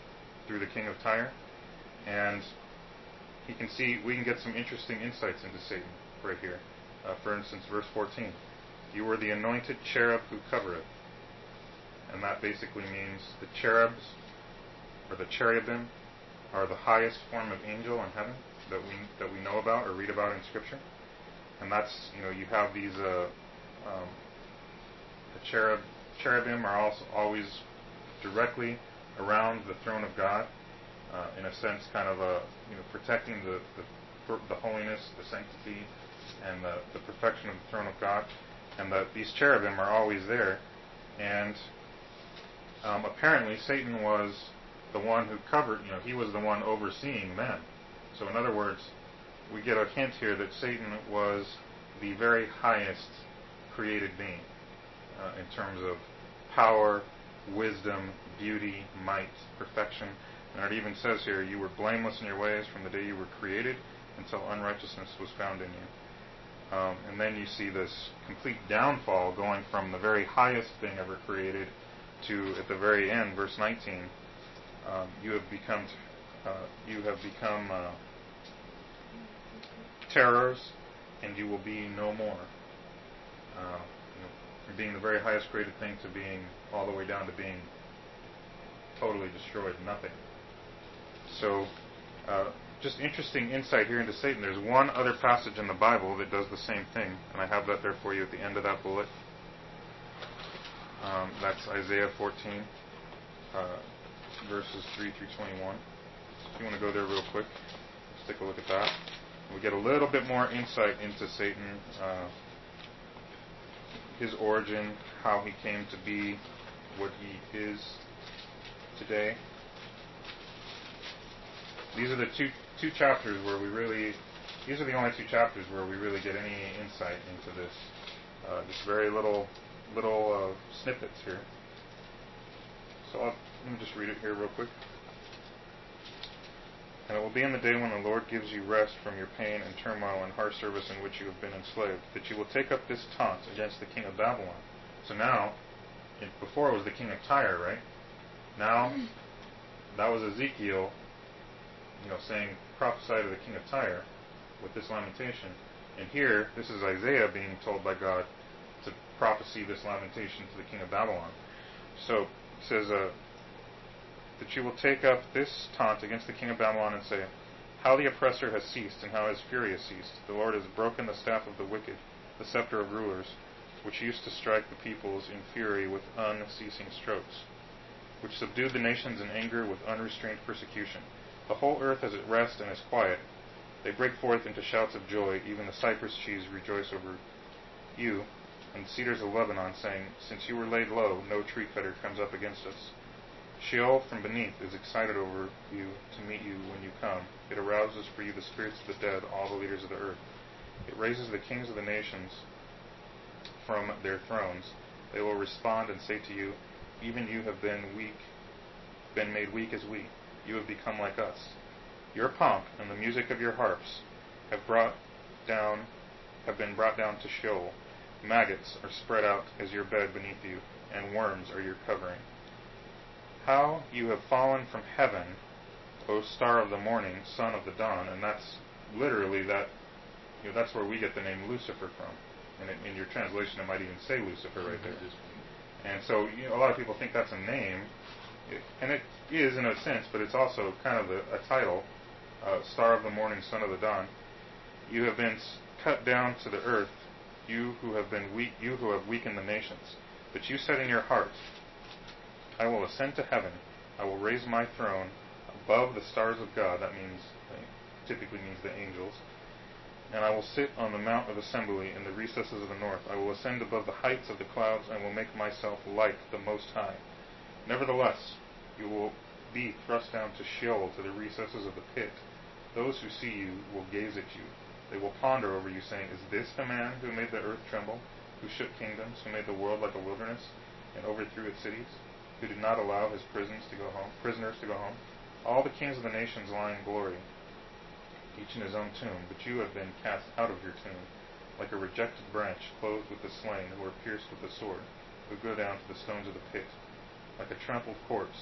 through the king of Tyre, and he can see, we can get some interesting insights into Satan right here. Uh, for instance, verse fourteen. You were the anointed cherub who covereth. And that basically means the cherubs, or the cherubim, are the highest form of angel in heaven that we that we know about or read about in Scripture. And that's, you know, you have these, uh, um, the cherub, cherubim are also always directly around the throne of God, uh, in a sense, kind of a, you know, protecting the, the, the holiness, the sanctity, and the, the perfection of the throne of God. And the, these cherubim are always there. And um, apparently Satan was the one who covered, you know, he was the one overseeing men. So in other words, we get a hint here that Satan was the very highest created being uh, in terms of power, wisdom, beauty, might, perfection. And it even says here, you were blameless in your ways from the day you were created until unrighteousness was found in you. Um, and then you see this complete downfall going from the very highest thing ever created to, at the very end, verse nineteen, um, you have become, uh, you have become uh, terrors, and you will be no more. Uh, you know, from being the very highest created thing to being all the way down to being totally destroyed, nothing. So, uh, just interesting insight here into Satan. There's one other passage in the Bible that does the same thing, and I have that there for you at the end of that bullet. Um, that's Isaiah fourteen, uh, verses three through twenty-one. If you want to go there real quick, let's take a look at that. We get a little bit more insight into Satan, uh, his origin, how he came to be what he is today. These are the two two chapters where we really, these are the only two chapters where we really get any insight into this. Uh, just very little little uh, snippets here. So I'll, let me just read it here real quick. And it will be in the day when the Lord gives you rest from your pain and turmoil and harsh service in which you have been enslaved, that you will take up this taunt against the king of Babylon. So now, it, before it was the king of Tyre, right? Now, that was Ezekiel, you know, saying, prophesy to the king of Tyre with this lamentation. And here, this is Isaiah being told by God to prophesy this lamentation to the king of Babylon. So, it says, uh, that you will take up this taunt against the king of Babylon and say, how the oppressor has ceased and how his fury has ceased. The Lord has broken the staff of the wicked, the scepter of rulers, which used to strike the peoples in fury with unceasing strokes, which subdued the nations in anger with unrestrained persecution. The whole earth is at rest and is quiet. They break forth into shouts of joy. Even the cypress trees rejoice over you, and the cedars of Lebanon, saying, since you were laid low, no tree cutter comes up against us. Sheol from beneath is excited over you to meet you when you come. It arouses for you the spirits of the dead, all the leaders of the earth. It raises the kings of the nations from their thrones. They will respond and say to you, even you have been weak, been made weak as we. You have become like us. Your pomp and the music of your harps have brought down, have been brought down to Sheol. Maggots are spread out as your bed beneath you, and worms are your covering. How you have fallen from heaven, O star of the morning, son of the dawn. And that's literally that, you know, that's where we get the name Lucifer from. And it, in your translation, it might even say Lucifer right there. And so, you know, a lot of people think that's a name, it, and it is in a sense, but it's also kind of a, a title, uh, star of the morning, son of the dawn. You have been cut down to the earth, you who have been weak, you who have weakened the nations. But you said in your heart, I will ascend to heaven. I will raise my throne above the stars of God. That means, typically means the angels. And I will sit on the mount of assembly in the recesses of the north. I will ascend above the heights of the clouds and will make myself like the Most High. Nevertheless, you will be thrust down to Sheol, to the recesses of the pit. Those who see you will gaze at you. They will ponder over you, saying, is this the man who made the earth tremble, who shook kingdoms, who made the world like a wilderness, and overthrew its cities? Who did not allow his prisons to go home, prisoners to go home? All the kings of the nations lie in glory, each in his own tomb, but you have been cast out of your tomb, like a rejected branch, clothed with the slain, who are pierced with the sword, who go down to the stones of the pit. Like a trampled corpse,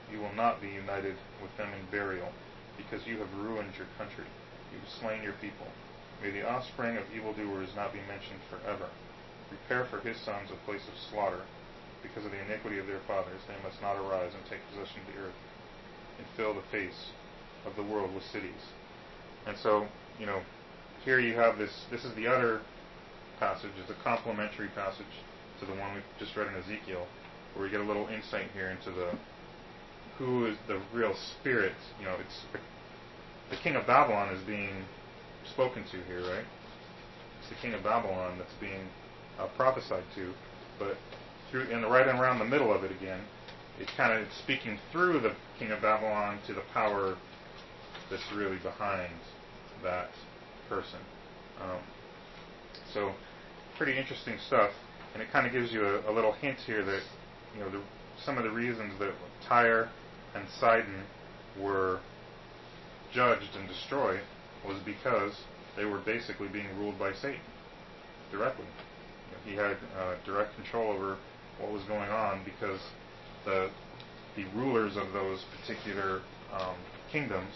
you will not be united with them in burial, because you have ruined your country. You have slain your people. May the offspring of evildoers not be mentioned forever. Prepare for his sons a place of slaughter. Because of the iniquity of their fathers, they must not arise and take possession of the earth and fill the face of the world with cities. And so, you know, here you have this, this is the other passage, it's a complementary passage to the one we just read in Ezekiel, where we get a little insight here into the, who is the real spirit. You know, it's, the king of Babylon is being spoken to here, right? It's the king of Babylon that's being uh, prophesied to, but through, and right around the middle of it again, it kind of speaking through the king of Babylon to the power that's really behind that person. Um, so, pretty interesting stuff, and it kind of gives you a, a little hint here that, you know, the, some of the reasons that Tyre and Sidon were judged and destroyed was because they were basically being ruled by Satan directly. You know, he had uh, direct control over what was going on because the the rulers of those particular um, kingdoms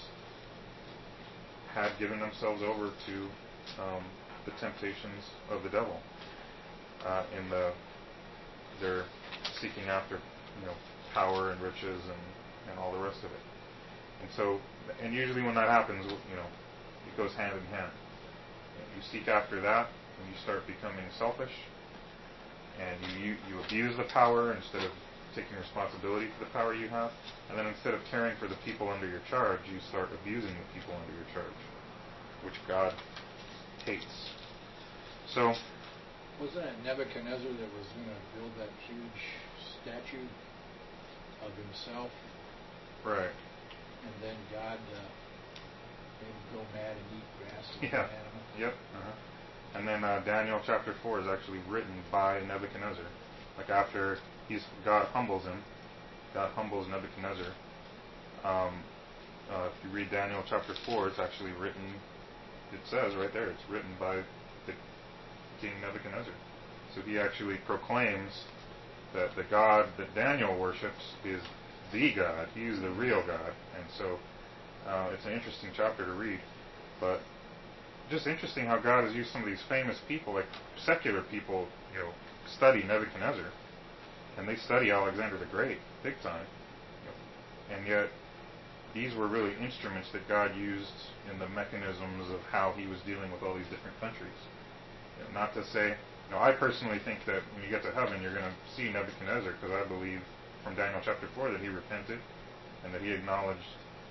had given themselves over to um, the temptations of the devil. Uh, in the they're seeking after, you know, power and riches and, and all the rest of it. And so, and usually when that happens, you know, it goes hand in hand. You seek after that, and you start becoming selfish, and you, you you abuse the power instead of taking responsibility for the power you have, and then instead of caring for the people under your charge, you start abusing the people under your charge, which God hates. So, wasn't it Nebuchadnezzar that was going to build that huge statue of himself? Right. And then God uh, made him go mad and eat grass and yeah. animal. Yep. Uh-huh. And then uh, Daniel chapter four is actually written by Nebuchadnezzar. Like after he's God humbles him, God humbles Nebuchadnezzar. Um, uh, if you read Daniel chapter four, it's actually written. It says right there, it's written by the King Nebuchadnezzar. So he actually proclaims that the God that Daniel worships is the God. He's the real God. And so uh, it's an interesting chapter to read. But just interesting how God has used some of these famous people, like secular people, you know, study Nebuchadnezzar. And they study Alexander the Great, big time. You know, and yet, these were really instruments that God used in the mechanisms of how he was dealing with all these different countries. You know, not to say, you know, I personally think that when you get to heaven, you're going to see Nebuchadnezzar, because I believe from Daniel chapter four that he repented and that he acknowledged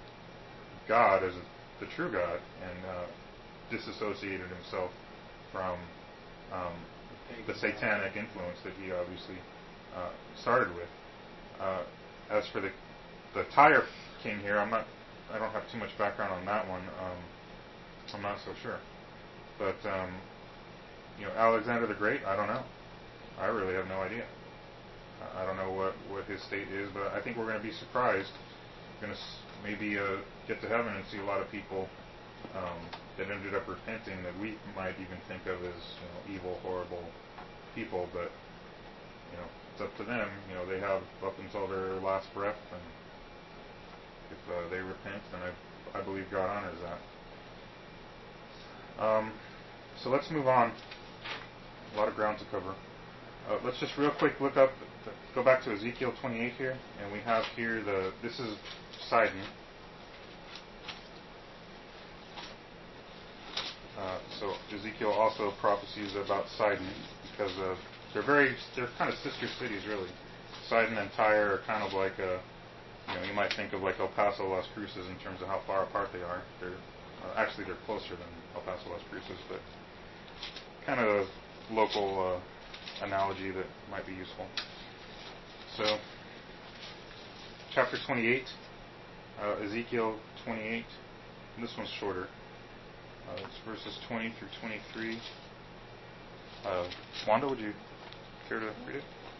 God as the true God and uh, disassociated himself from um, the satanic influence that he obviously uh, started with. Uh, as for the the Tyre king here, I'm not, I don't have too much background on that one. Um, I'm not so sure, but um, you know, Alexander the Great, I don't know. I really have no idea. I don't know what, what his state is, but I think we're going to be surprised. We're going to maybe uh, get to heaven and see a lot of people um, that ended up repenting that we might even think of as, you know, evil, horrible people, but you know, it's up to them. You know, they have up until their last breath, and if uh, they repent, then I, I believe God honors that. Um, so let's move on. A lot of ground to cover. Uh, let's just real quick look up, go back to Ezekiel twenty-eight here, and we have here the, this is Sidon. Uh, so Ezekiel also prophesies about Sidon, because uh, they're very, they're kind of sister cities really. Sidon and Tyre are kind of like a, you know, you might think of like El Paso, Las Cruces in terms of how far apart they are. They're uh, actually they're closer than El Paso, Las Cruces, but kind of a local uh, analogy that might be useful. So, chapter twenty-eight, uh, Ezekiel twenty-eight, and this one's shorter. Uh, it's verses twenty through twenty-three. Uh, Wanda, would you care to read it?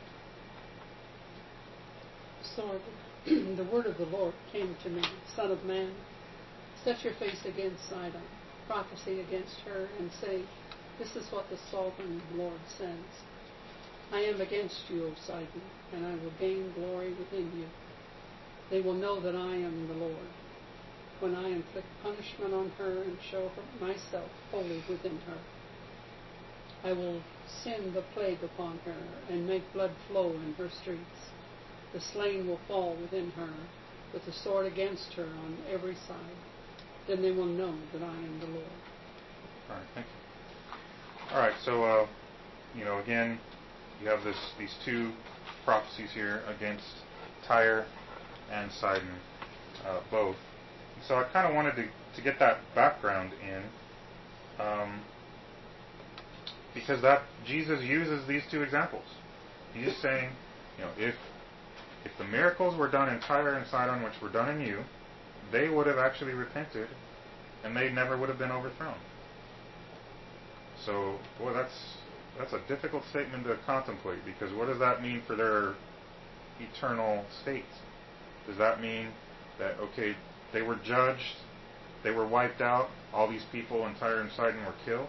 So the word of the Lord came to me, Son of man, set your face against Sidon, prophesy against her, and say, this is what the sovereign Lord says. I am against you, O Sidon, and I will gain glory within you. They will know that I am the Lord, when I inflict punishment on her and show her myself holy within her. I will send the plague upon her and make blood flow in her streets. The slain will fall within her, with the sword against her on every side. Then they will know that I am the Lord. All right, thank you. All right, so, uh, you know, again, you have this these two prophecies here against Tyre and Sidon, uh, both. So I kind of wanted to, to get that background in, um, because that Jesus uses these two examples. He's saying, you know, if if the miracles were done in Tyre and Sidon, which were done in you, they would have actually repented, and they never would have been overthrown. So, boy, that's that's a difficult statement to contemplate, because what does that mean for their eternal state? Does that mean that, okay, they were judged, they were wiped out, all these people in Tyre and Sidon were killed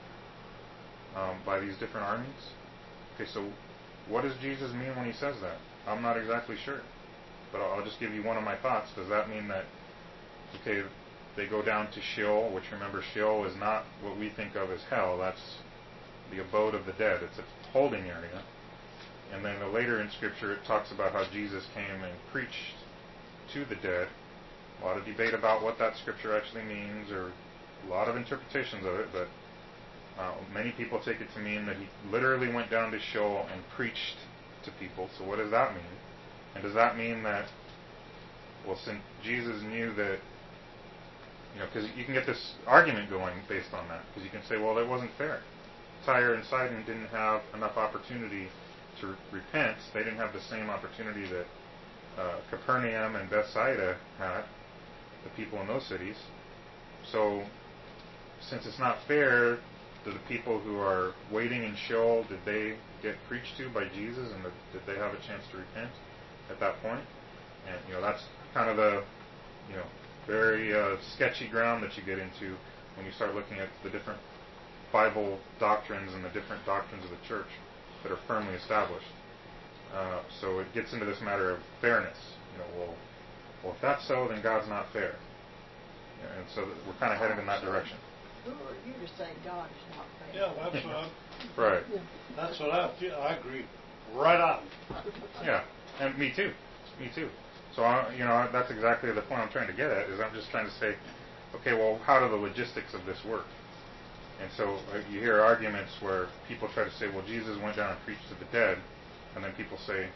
um, by these different armies? Okay, so what does Jesus mean when he says that? I'm not exactly sure, but I'll just give you one of my thoughts. Does that mean that, okay, they go down to Sheol, which, remember, Sheol is not what we think of as hell. That's the abode of the dead. It's a holding area. And then later in Scripture it talks about how Jesus came and preached to the dead. A lot of debate about what that Scripture actually means, or a lot of interpretations of it, but uh, many people take it to mean that he literally went down to Sheol and preached to people. So what does that mean? And does that mean that, well, since Jesus knew that, you know, because you can get this argument going based on that, because you can say, well, that wasn't fair. Tyre and Sidon didn't have enough opportunity to repent. They didn't have the same opportunity that uh, Capernaum and Bethsaida had, the people in those cities. So, since it's not fair, do the people who are waiting in Sheol, did they get preached to by Jesus, and did they have a chance to repent at that point? And, you know, that's kind of the, you know, very uh, sketchy ground that you get into when you start looking at the different Bible doctrines and the different doctrines of the church that are firmly established. Uh, so it gets into this matter of fairness. You know, well, well, if that's so, then God's not fair. Yeah, and so we're kind of headed in that direction. Who are you to say God is not fair? Yeah, that's what I'm, Right. that's what I feel. I agree. Right on. Yeah, and me too. Me too. So, I, you know, that's exactly the point I'm trying to get at, is I'm just trying to say, okay, well, how do the logistics of this work? And so uh, you hear arguments where people try to say, well, Jesus went down and preached to the dead, and then people say,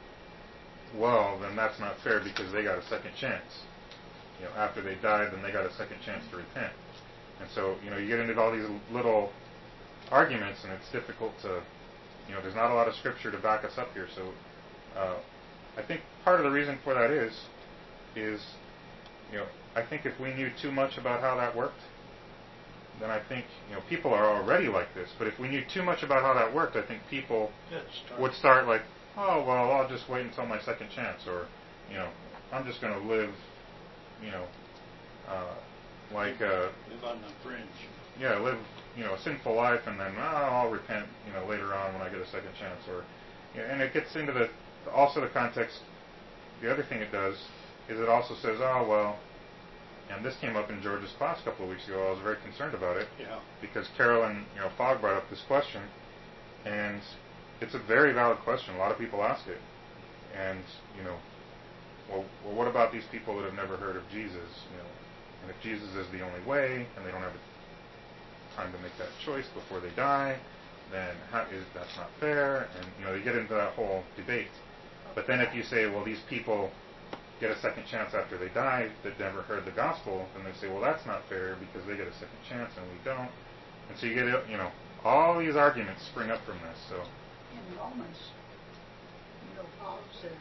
well, then that's not fair because they got a second chance. You know, after they died, then they got a second chance to repent. And so, you know, you get into all these little arguments, and it's difficult to, you know, there's not a lot of scripture to back us up here. So uh, I think part of the reason for that is, is, you know, I think if we knew too much about how that worked, then I think, you know, people are already like this. But if we knew too much about how that worked, I think people would start like, oh, well, I'll just wait until my second chance, or, you know, I'm just going to live, you know, uh, like uh, live on the fringe. Yeah, live, you know, a sinful life, and then oh, I'll repent, you know, later on when I get a second chance, or, you know, and it gets into the also the context. The other thing it does is it also says, oh well, and this came up in George's class a couple of weeks ago. I was very concerned about it, Yeah. because Carolyn, you know, Fogg brought up this question, and it's a very valid question. A lot of people ask it, and you know, well, well, what about these people that have never heard of Jesus? You know, and if Jesus is the only way, and they don't have time to make that choice before they die, then how is that's not fair? And you know, you get into that whole debate. But then if you say, well, these people get a second chance after they die that never heard the gospel, then they say, well, that's not fair because they get a second chance and we don't. And so you get, you know, all these arguments spring up from this. So In Romans, you know, Paul says,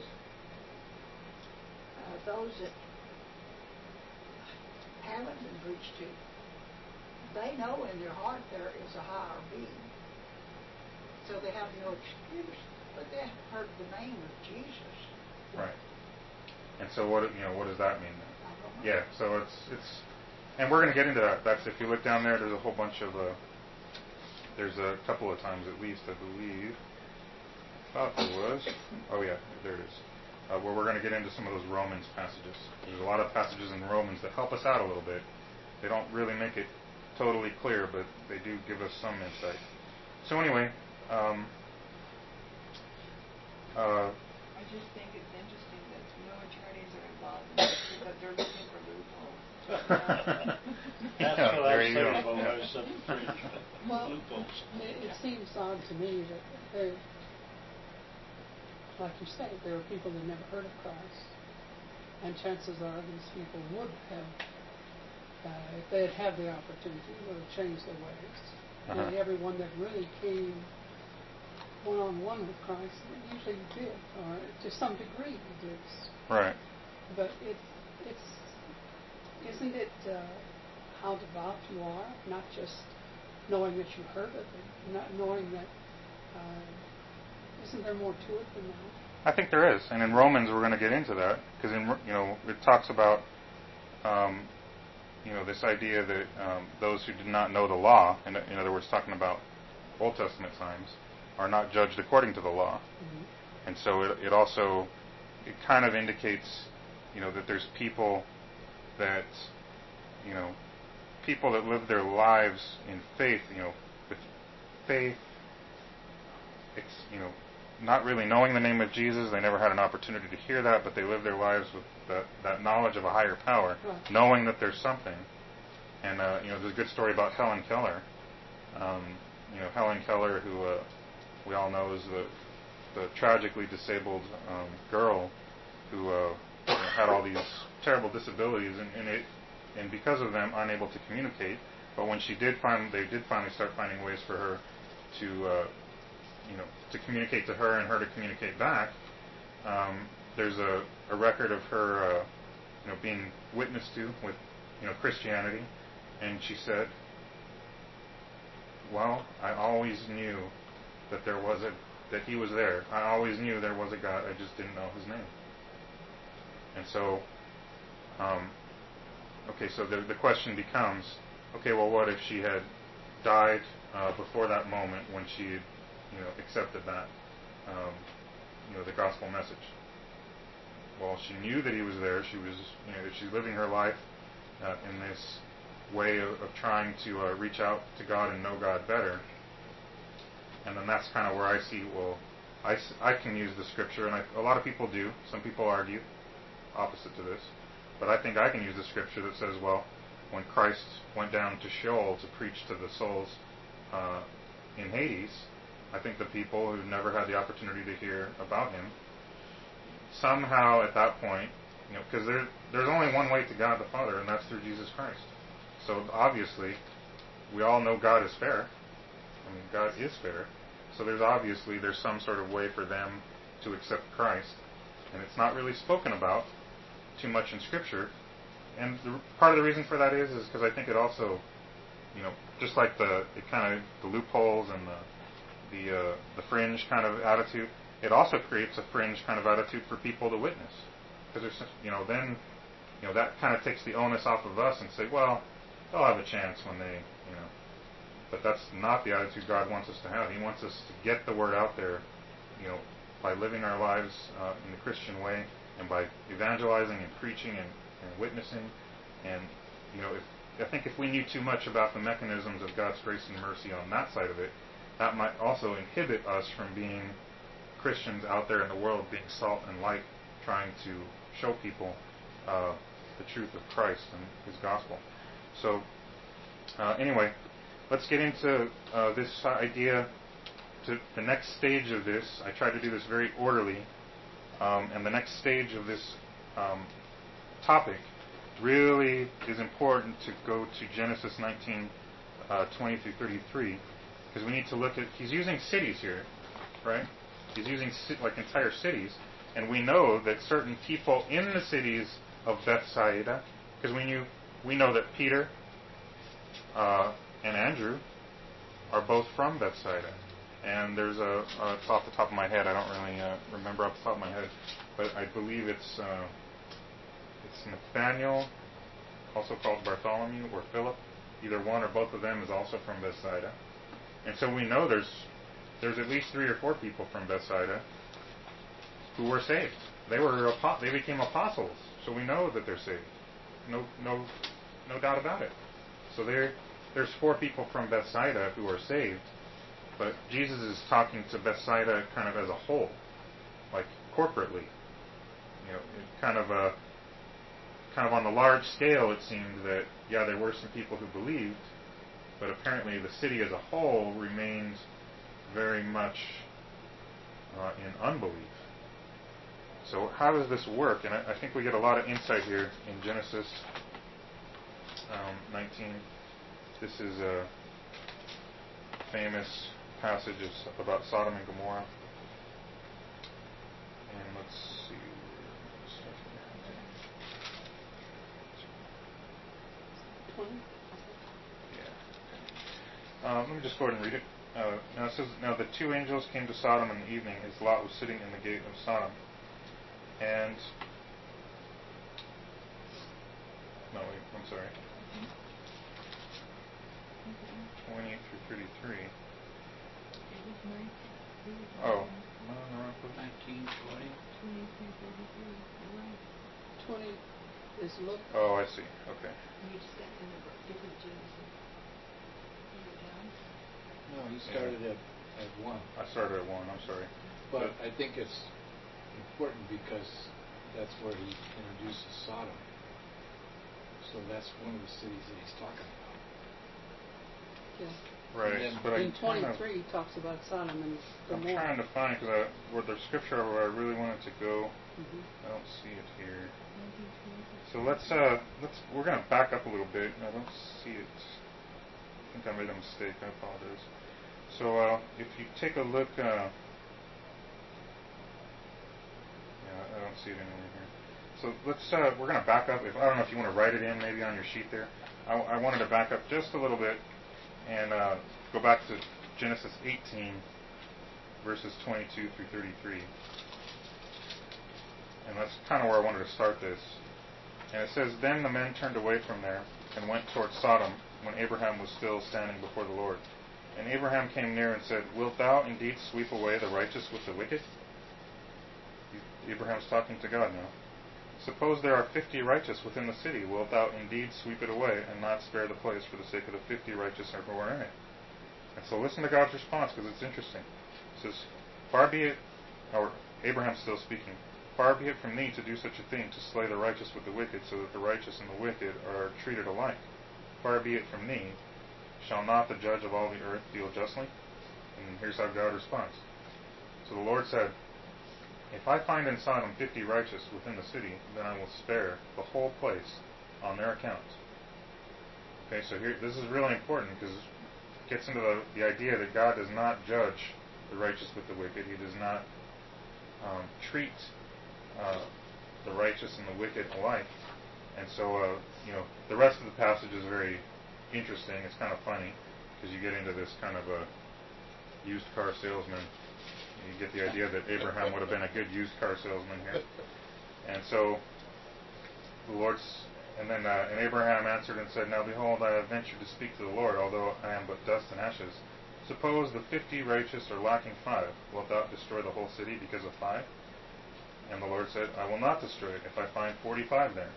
uh, those that haven't been preached to, they know in their heart there is a higher being. So they have no excuse, but they haven't heard the name of Jesus. right. And so what, you know, what does that mean then? I don't know. Yeah, so it's, it's, and we're going to get into that. That's, if you look down there, there's a whole bunch of, uh, there's a couple of times at least, I believe, thought there was, oh yeah, there it is. uh, where we're going to get into some of those Romans passages. There's a lot of passages in Romans that help us out a little bit. They don't really make it totally clear, but they do give us some insight. So anyway, um, uh, I just think it's interesting that no attorneys are involved in this, but they're looking for loopholes. That's Yeah, what I there was you thinking go. about when Yeah. I said fringe. Well, Loopholes. It, it seems odd to me that they, like you say, there are people that never heard of Christ, and chances are these people would have, uh, if they had had the opportunity, would have changed their ways. Uh-huh. And everyone that really came one-on-one with Christ usually did, or to some degree did. right. But it, it's, isn't it uh, how devout you are, not just knowing that you heard of it, not knowing that, uh, isn't there more to it than that? I think there is, and in Romans we're going to get into that because in you know it talks about um, you know this idea that um, those who did not know the law, in, in other words, talking about Old Testament times, are not judged according to the law, Mm-hmm. and so it, it also it kind of indicates you know that there's people that you know people that live their lives in faith, you know, with faith, it's, you know. Not really knowing the name of Jesus, they never had an opportunity to hear that, but they live their lives with that, that knowledge of a higher power, Right. knowing that there's something. And uh, you know, there's a good story about Helen Keller. Um, you know, Helen Keller, who uh, we all know is the the tragically disabled um, girl who uh, you know, had all these terrible disabilities, and, and it and because of them, unable to communicate. But when she did find, they did finally start finding ways for her to. Uh, you know, to communicate to her and her to communicate back. Um, there's a, a record of her, uh, you know, being witnessed to with, you know, Christianity, and she said, "Well, I always knew that there was a, that He was there. I always knew there was a God. I just didn't know His name." And so, um, okay, so the the question becomes, okay, well, what if she had died uh, before that moment when she had, you know, accepted that, um, you know, the gospel message? Well, she knew that He was there. She was, you know, she's living her life uh, in this way of, of trying to uh, reach out to God and know God better. And then that's kind of where I see, well, I, I can use the scripture, and I, a lot of people do. Some people argue opposite to this. But I think I can use the scripture that says, well, when Christ went down to Sheol to preach to the souls uh, in Hades, I think the people who never had the opportunity to hear about Him, somehow at that point, you know, because there, there's only one way to God the Father, and that's through Jesus Christ. So obviously, we all know God is fair. I mean, God is fair. So there's obviously, there's some sort of way for them to accept Christ. And it's not really spoken about too much in Scripture. And the, part of the reason for that is, is because I think it also, you know, just like the, it kind of, the loopholes and the, the uh, the fringe kind of attitude, it also creates a fringe kind of attitude for people to witness, because there's, you know, then, you know, that kind of takes the onus off of us and say, well, they'll have a chance when they, you know, but that's not the attitude God wants us to have. He wants us to get the word out there, you know, by living our lives uh, in the Christian way, and by evangelizing and preaching and, and witnessing, and, you know, if, I think if we knew too much about the mechanisms of God's grace and mercy on that side of it, that might also inhibit us from being Christians out there in the world, being salt and light, trying to show people uh, the truth of Christ and His gospel. So, uh, anyway, let's get into uh, this idea. To the next stage of this, I try to do this very orderly, um, and the next stage of this um, topic really is important to go to Genesis nineteen, uh, twenty through thirty-three. Because we need to look at, he's using cities here, right? He's using like entire cities, and we know that certain people in the cities of Bethsaida, because we knew we know that Peter uh, and Andrew are both from Bethsaida, and there's a, a it's off the top of my head, I don't really uh, remember off the top of my head, but I believe it's uh, it's Nathaniel, also called Bartholomew or Philip. Either one or both of them is also from Bethsaida. And so we know there's there's at least three or four people from Bethsaida who were saved. they were apo- they became apostles, so we know that they're saved. No, no, no doubt about it. So there, there's four people from Bethsaida who are saved, but Jesus is talking to Bethsaida kind of as a whole, like corporately. You know, it kind of a, kind of on the large scale. It seemed that yeah, there were some people who believed, but apparently the city as a whole remained very much uh, in unbelief. So how does this work? And I, I think we get a lot of insight here in Genesis um, nineteen. This is a famous passage about Sodom and Gomorrah. And let's see. twenty. Yeah. Um, let me just go ahead and read it. Uh, now it says, now the two angels came to Sodom in the evening as Lot was sitting in the gate of Sodom. And no, wait, I'm sorry. twenty through thirty-three. Oh, no, no, no. nineteen, twenty. twenty is look. Oh, I see. Okay. You just got in a different Genesis. No, he started at, at one. I started at one. I'm sorry. But I think it's important because that's where he introduces Sodom. So that's one of the cities that he's talking about. Yeah. Right. And then But In I kind of, twenty-three talks about Sodom and I'm Gomorrah. trying to find because where the scripture where I really wanted to go. Mhm. I don't see it here. So let's uh let's we're gonna back up a little bit. I don't see it. I think I made a mistake. I apologize. So uh, if you take a look, uh, yeah, I don't see it anywhere here. So let's uh, we're gonna back up. If I don't know if you want to write it in maybe on your sheet there. I, I wanted to back up just a little bit and uh, go back to Genesis eighteen, verses twenty-two through thirty-three. And that's kind of where I wanted to start this. And it says, then the men turned away from there and went toward Sodom when Abraham was still standing before the Lord. And Abraham came near and said, wilt thou indeed sweep away the righteous with the wicked? Abraham's talking to God now. Suppose there are fifty righteous within the city. Wilt thou indeed sweep it away and not spare the place for the sake of the fifty righteous who are in it? And so listen to God's response because it's interesting. It says, far be it, or Abraham's still speaking, far be it from thee to do such a thing, to slay the righteous with the wicked, so that the righteous and the wicked are treated alike. Far be it from thee. Shall not the judge of all the earth deal justly? And here's how God responds. So the Lord said, if I find in Sodom fifty righteous within the city, then I will spare the whole place on their account. Okay, so here, this is really important because it gets into the, the idea that God does not judge the righteous with the wicked. He does not um, treat uh, the righteous and the wicked alike. And so, uh, you know, the rest of the passage is very interesting. It's kind of funny because you get into this kind of a used car salesman. You get the idea that Abraham would have been a good used car salesman here. And so the Lord's, and then uh, and Abraham answered and said, now behold, I have ventured to speak to the Lord, although I am but dust and ashes. Suppose the fifty righteous are lacking five. Wilt thou destroy the whole city because of five? And the Lord said, I will not destroy it if I find forty-five there.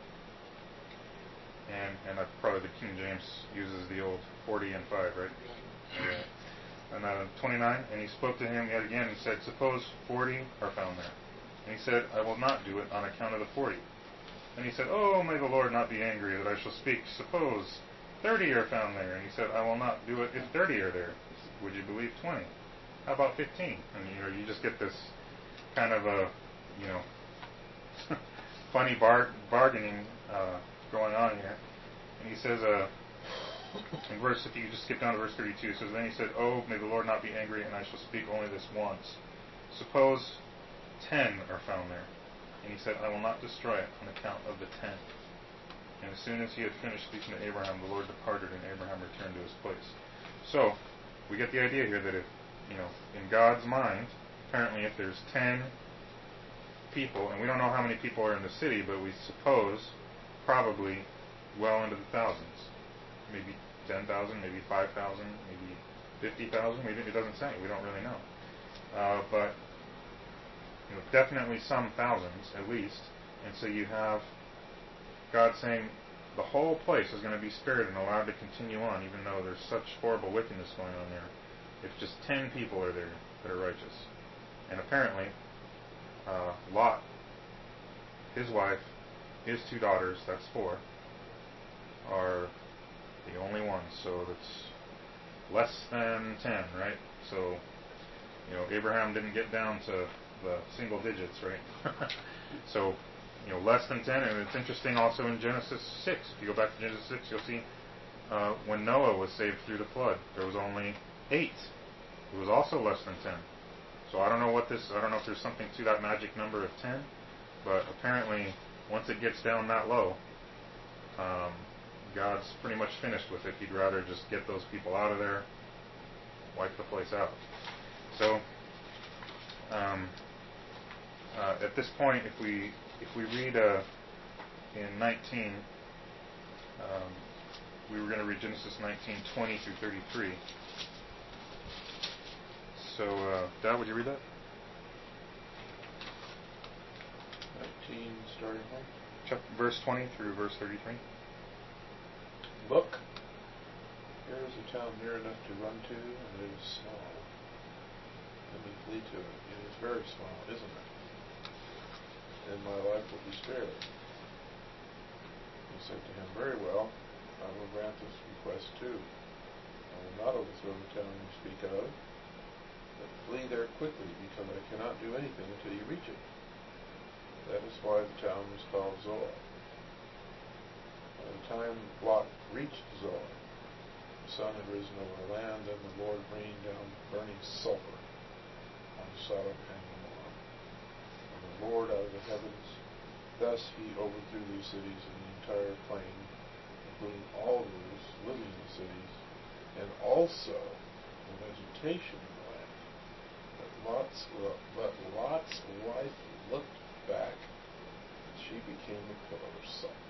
And and uh, probably the King James uses the old forty and five, right? Yeah. And uh, twenty-nine, and he spoke to him yet again and said, suppose forty are found there. And he said, I will not do it on account of the forty. And he said, oh, may the Lord not be angry that I shall speak. Suppose thirty are found there. And he said, I will not do it if thirty are there. Would you believe twenty? How about fifteen? And you know, you just get this kind of a, you know, funny bar- bargaining uh, going on here. And he says, uh, in verse, if you just skip down to verse thirty-two, it says, then he said, oh, may the Lord not be angry, and I shall speak only this once. Suppose ten are found there. And he said, I will not destroy it on account of the ten. And as soon as he had finished speaking to Abraham, the Lord departed, and Abraham returned to his place. So, we get the idea here that if, you know, in God's mind, apparently if there's ten people, and we don't know how many people are in the city, but we suppose probably well into the thousands. Maybe ten thousand, maybe five thousand, maybe fifty thousand. It doesn't say. We don't really know. Uh, but you know, definitely some thousands at least. And so you have God saying the whole place is going to be spared and allowed to continue on, even though there's such horrible wickedness going on there. If just ten people are there that are righteous. And apparently, uh, Lot, his wife, his two daughters, that's four, are the only ones. So that's less than ten, right? So, you know, Abraham didn't get down to the single digits, right? So, you know, less than ten. And it's interesting also in Genesis six. If you go back to Genesis six, you'll see uh, when Noah was saved through the flood, there was only eight. It was also less than ten. So I don't know what this, I don't know if there's something to that magic number of ten, but apparently once it gets down that low, um, God's pretty much finished with it. He'd rather just get those people out of there, wipe the place out. So um, uh, at this point, if we if we read uh, in nineteen, um, we were going to read Genesis nineteen twenty through thirty-three. So, uh, Dad, would you read that? nineteen, starting from? Chapter, verse twenty through verse thirty-three. Look, here is a town near enough to run to, and it is small. Let me flee to it. It is very small, isn't it? And my life will be spared. He said to him, very well, I will grant this request too. I will not overthrow the town you speak of, but flee there quickly, because I cannot do anything until you reach it. That is why the town was called Zoar. By the time Lot reached Zoar, the sun had risen over the land, and the Lord rained down burning sulfur on Sodom and Gomorrah. And the Lord out of the heavens, thus he overthrew these cities and the entire plain, including all those living in the cities, and also the vegetation in the land. But Lot's, but Lot's wife looked back, and she became a pillar of salt.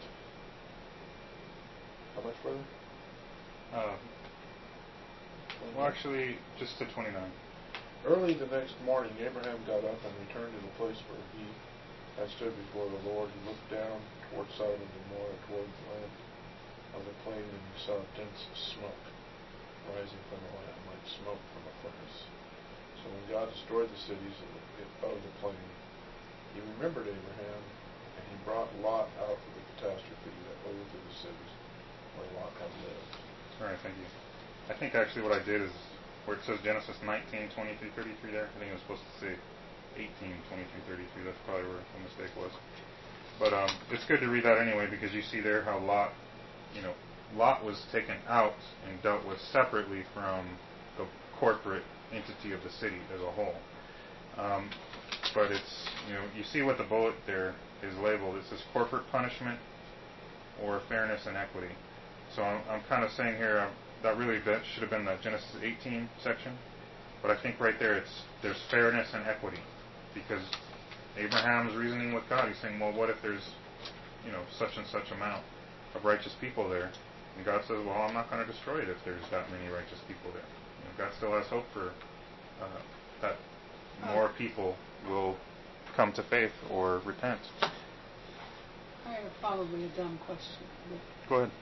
How much further? Uh, well, actually, just to twenty-nine. Early the next morning, Abraham got up and returned to the place where he had stood before the Lord. He looked down toward Sodom and Gomorrah, toward the land of the plain, and he saw dense smoke rising from the land, like smoke from a furnace. So when God destroyed the cities of the, of the plain, he remembered Abraham, and he brought Lot out of the catastrophe that overthrew the cities where Lot had lived. All right, thank you. I think actually what I did is, where it says Genesis nineteen, twenty through thirty-three there, I think it was supposed to say eighteen, twenty through thirty-three. That's probably where the mistake was. But um, it's good to read that anyway, because you see there how Lot, you know, Lot was taken out and dealt with separately from the corporate entity of the city as a whole. Um, but it's, you know, you see what the bullet there is labeled. It says corporate punishment or fairness and equity. So I'm, I'm kind of saying here, um, that really that should have been the Genesis eighteen section. But I think right there it's there's fairness and equity. Because Abraham's reasoning with God, he's saying, well, what if there's, you know, such and such amount of righteous people there? And God says, well, I'm not going to destroy it if there's that many righteous people there. You know, God still has hope for uh, that more people will come to faith or repent. I have probably a dumb question. Go ahead.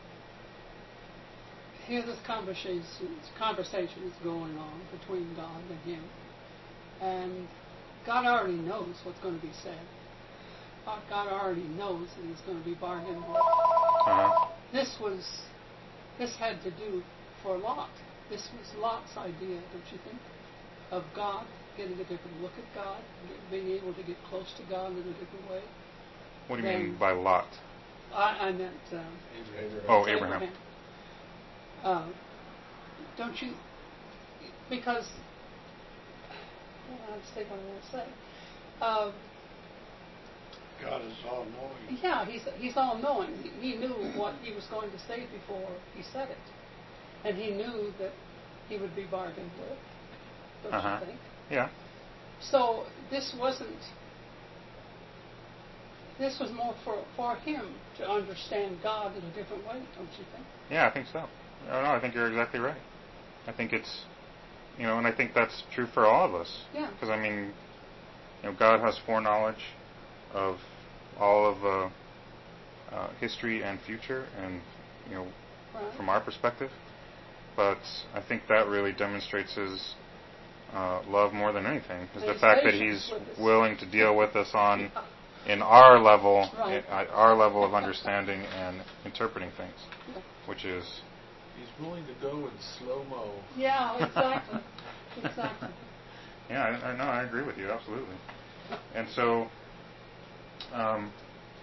Here this conversation, conversation is going on between God and him. And God already knows what's going to be said. God already knows that he's going to be bargained with. Uh-huh. This was, this had to do for Lot. This was Lot's idea, don't you think? Of God, getting a different look at God, being able to get close to God in a different way. What do you than, mean by Lot? I, I meant uh, Abraham. Oh, Abraham. Abraham. Uh, don't you? Because well, let's think what I want to say. Uh, God is all knowing. yeah, he's he's all knowing. He, he knew what he was going to say before he said it, and he knew that he would be bargained with. Don't Uh-huh. you think? Yeah. So this wasn't. This was more for for him to understand God in a different way, don't you think? Yeah, I think so. No, no, I think you're exactly right. I think it's, you know, and I think that's true for all of us. Yeah. Because, I mean, you know, God has foreknowledge of all of uh, uh, history and future, and you know, Right. from our perspective. But I think that really demonstrates His uh, love more than anything, is And the His fact that patience He's with us. willing to deal with us on, in our level, Right. at our level of understanding and interpreting things, which is. He's willing to go in slow-mo. Yeah, exactly. Exactly. Yeah, I, I know. I agree with you absolutely. And so, um,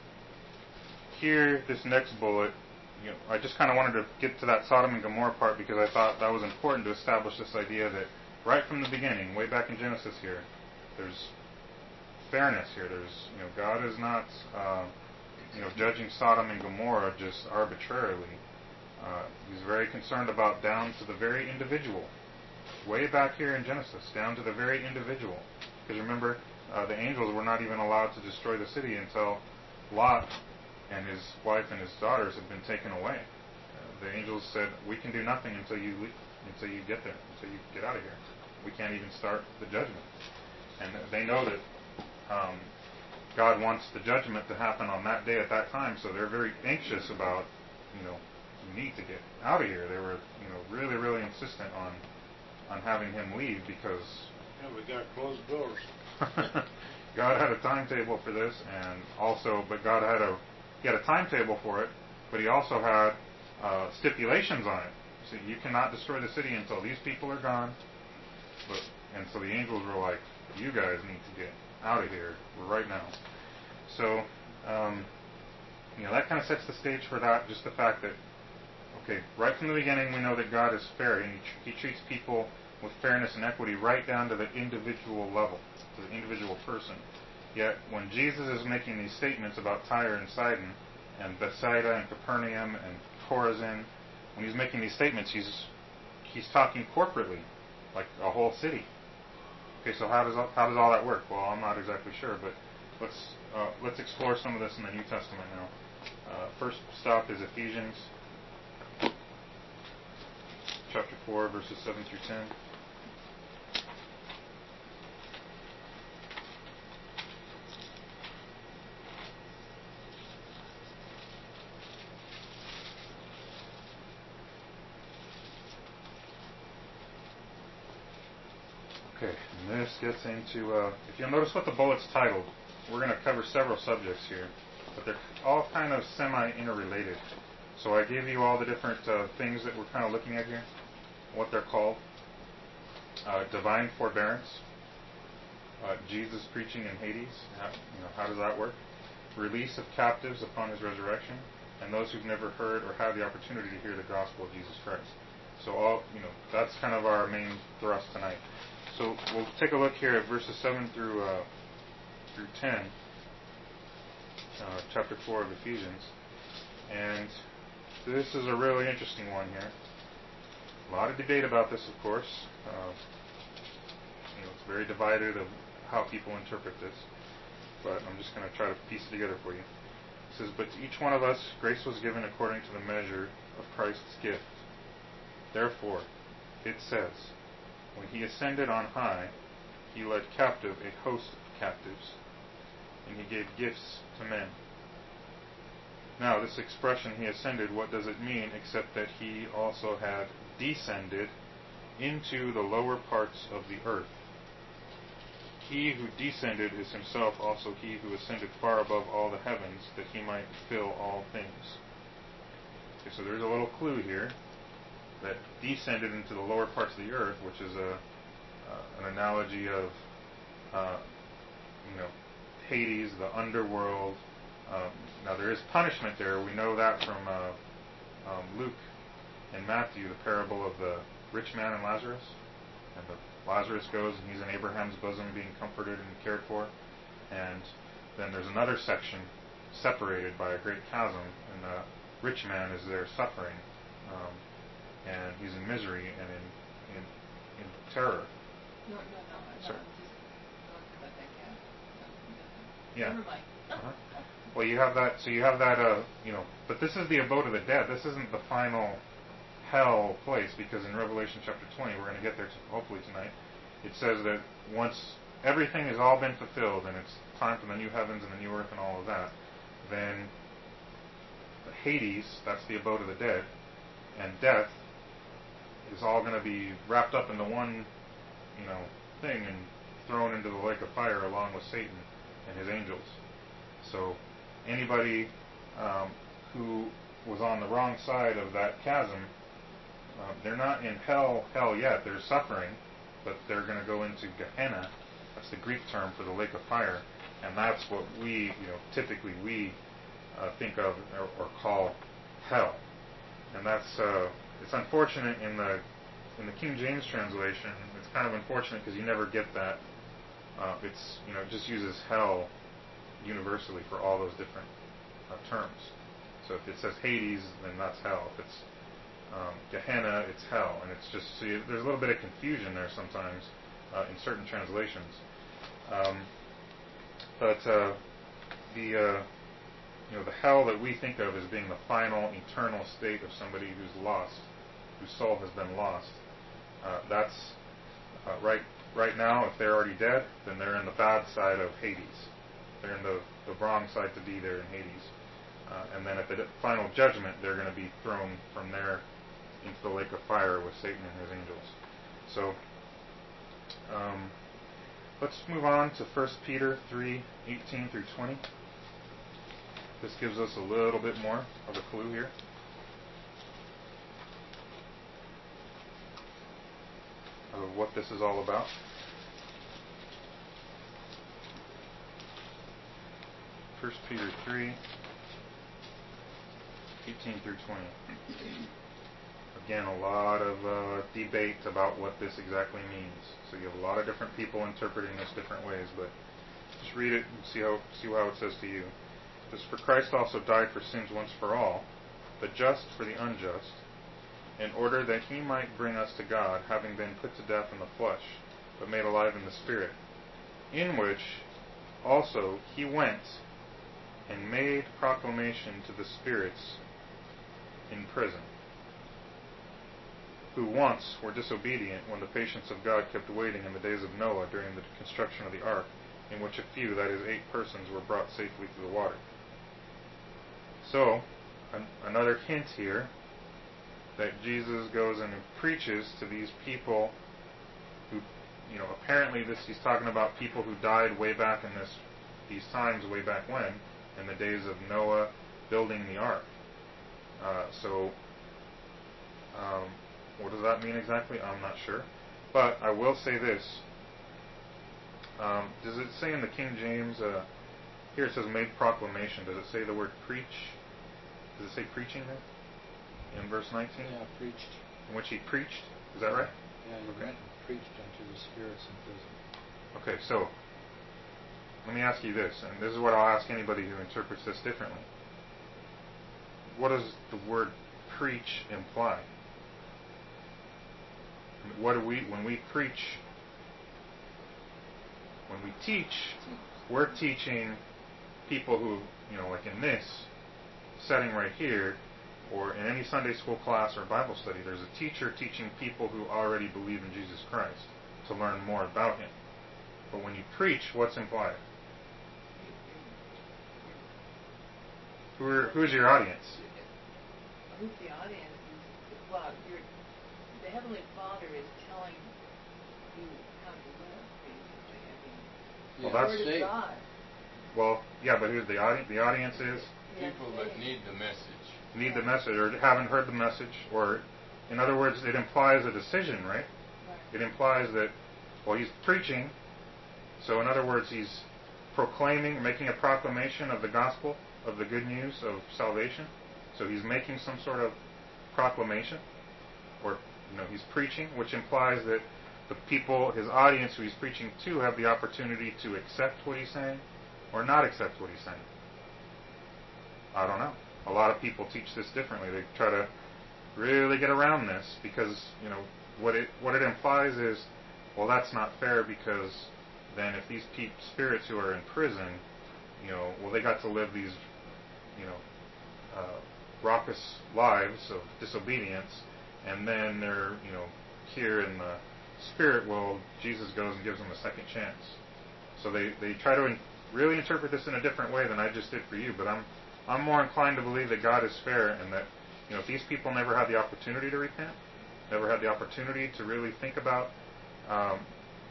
here, this next bullet, you know, I just kind of wanted to get to that Sodom and Gomorrah part because I thought that was important to establish this idea that right from the beginning, way back in Genesis, here, there's fairness here. There's, you know, God is not, uh, you know, judging Sodom and Gomorrah just arbitrarily. Uh, he's very concerned about down to the very individual. Way back here in Genesis, down to the very individual. Because remember, uh, the angels were not even allowed to destroy the city until Lot and his wife and his daughters had been taken away. Uh, the angels said, "We can do nothing until you leave, until you get there, until you get out of here. We can't even start the judgment." And they know that um, God wants the judgment to happen on that day at that time, so they're very anxious about, you know, you need to get out of here. They were, you know, really, really insistent on on having him leave because Yeah, we got to close the doors. God had a timetable for this, and also, but God had a he had a timetable for it, but He also had uh, stipulations on it. So you cannot destroy the city until these people are gone. But and so the angels were like, "You guys need to get out of here right now." So, um, you know, that kind of sets the stage for that. Just the fact that, okay, right from the beginning, we know that God is fair, and He, tr- he treats people with fairness and equity right down to the individual level, to the individual person. Yet, when Jesus is making these statements about Tyre and Sidon, and Bethsaida and Capernaum and Chorazin, when He's making these statements, He's He's talking corporately, like a whole city. Okay, so how does all, how does all that work? Well, I'm not exactly sure, but let's uh, let's explore some of this in the New Testament now. Uh, first stop is Ephesians chapter four, verses seven through ten. Okay, and this gets into, uh, if you'll notice what the bullet's titled, we're going to cover several subjects here, but they're all kind of semi-interrelated. So I gave you all the different uh, things that we're kind of looking at here, what they're called. Uh, divine forbearance, uh, Jesus preaching in Hades, how, you know, how does that work? Release of captives upon His resurrection, and those who've never heard or had the opportunity to hear the gospel of Jesus Christ. So all, you know, that's kind of our main thrust tonight. So we'll take a look here at verses seven through uh, through ten, uh, chapter four of Ephesians, and this is a really interesting one here. A lot of debate about this, of course. Uh, you know, it's very divided of how people interpret this, but I'm just going to try to piece it together for you. It says, "But to each one of us grace was given according to the measure of Christ's gift. Therefore, it says, when He ascended on high, He led captive a host of captives, and He gave gifts to men." Now, this expression, He ascended, what does it mean except that He also had descended into the lower parts of the earth? He who descended is Himself also He who ascended far above all the heavens, that He might fill all things. Okay, so there's a little clue here, that descended into the lower parts of the earth, which is a uh, an analogy of uh, you know, Hades, the underworld. Um, now there is punishment there. We know that from uh, um, Luke and Matthew, the parable of the rich man and Lazarus. And the Lazarus goes and he's in Abraham's bosom being comforted and cared for. And then there's another section separated by a great chasm, and the rich man is there suffering. Um, and he's in misery and in in, in terror. No, no, no, no. Sorry. Just talking about that cat. No, Yeah. Never mind. Uh-huh. Well, you have that. So you have that. Uh, you know, but this is the abode of the dead. This isn't the final hell place, because in Revelation chapter twenty, we're going to get there to, hopefully tonight. It says that once everything has all been fulfilled and it's time for the new heavens and the new earth and all of that, then Hades, that's the abode of the dead, and death is all going to be wrapped up into one, you know, thing and thrown into the lake of fire along with Satan and his angels. So anybody um, who was on the wrong side of that chasm, uh, they're not in hell, hell yet. They're suffering, but they're going to go into Gehenna. That's the Greek term for the lake of fire, and that's what we, you know, typically we uh, think of or, or call hell. And that's uh, it's unfortunate in the in the King James translation. It's kind of unfortunate because you never get that. Uh, it's you know it just uses hell universally for all those different uh, terms. So if it says Hades, then that's hell. If it's um, Gehenna, it's hell, and it's just so you, there's a little bit of confusion there sometimes uh, in certain translations. Um, but uh, the uh, you know the hell that we think of as being the final eternal state of somebody who's lost, whose soul has been lost. Uh, that's uh, right. Right now, if they're already dead, then they're in the bad side of Hades. They're in the, the wrong side to be there in Hades. Uh, and then at the final judgment, they're going to be thrown from there into the lake of fire with Satan and his angels. So, um, let's move on to First Peter three eighteen through twenty. This gives us a little bit more of a clue here. Of what this is all about. First Peter three eighteen through twenty. Again, a lot of uh, debate about what this exactly means. So you have a lot of different people interpreting this different ways, but just read it and see how see how it says to you. It says, "For Christ also died for sins once for all, the just for the unjust, in order that he might bring us to God, having been put to death in the flesh, but made alive in the Spirit, in which also he went and made proclamation to the spirits in prison, who once were disobedient when the patience of God kept waiting in the days of Noah during the construction of the ark, in which a few, that is eight persons, were brought safely through the water." So, an- another hint here that Jesus goes and preaches to these people who, you know, apparently this he's talking about people who died way back in this these times, way back when, in the days of Noah building the ark. Uh, so, um, what does that mean exactly? I'm not sure. But I will say this. Um, does it say in the King James, uh, here it says made proclamation, does it say the word preach? Does it say preaching there? In verse nineteen? Yeah, preached. In which he preached? Is that right? Yeah, he Okay. went and preached unto the spirits in prison. Okay, so let me ask you this, and this is what I'll ask anybody who interprets this differently. What does the word preach imply? What do we, when we preach, when we teach, we're teaching people who, you know, like in this setting right here, or in any Sunday school class or Bible study, there's a teacher teaching people who already believe in Jesus Christ to learn more about Him. But when you preach, what's implied? Who are, who's your audience? Who's the audience? Well, your, the Heavenly Father is telling you how to live, basically. I mean, Well, the that's Word of saved. God. Well, yeah, but who's the audience? The audience is People that need the message. need the message or haven't heard the message, or in other words, it implies a decision, right? Right. It implies that, well, he's preaching, so in other words, he's proclaiming, making a proclamation of the gospel, of the good news of salvation. So he's making some sort of proclamation, or, you know, he's preaching, which implies that the people, his audience who he's preaching to, have the opportunity to accept what he's saying or not accept what he's saying. I don't know. A lot of people teach this differently. They try to really get around this because, you know, what it what it implies is, well, that's not fair because then if these pe- spirits who are in prison, you know, well, they got to live these, you know, uh, raucous lives of disobedience, and then they're, you know, here in the spirit world, Jesus goes and gives them a second chance. So they, they try to in, really interpret this in a different way than I just did for you. But I'm I'm more inclined to believe that God is fair, and that, you know, if these people never had the opportunity to repent, never had the opportunity to really think about um,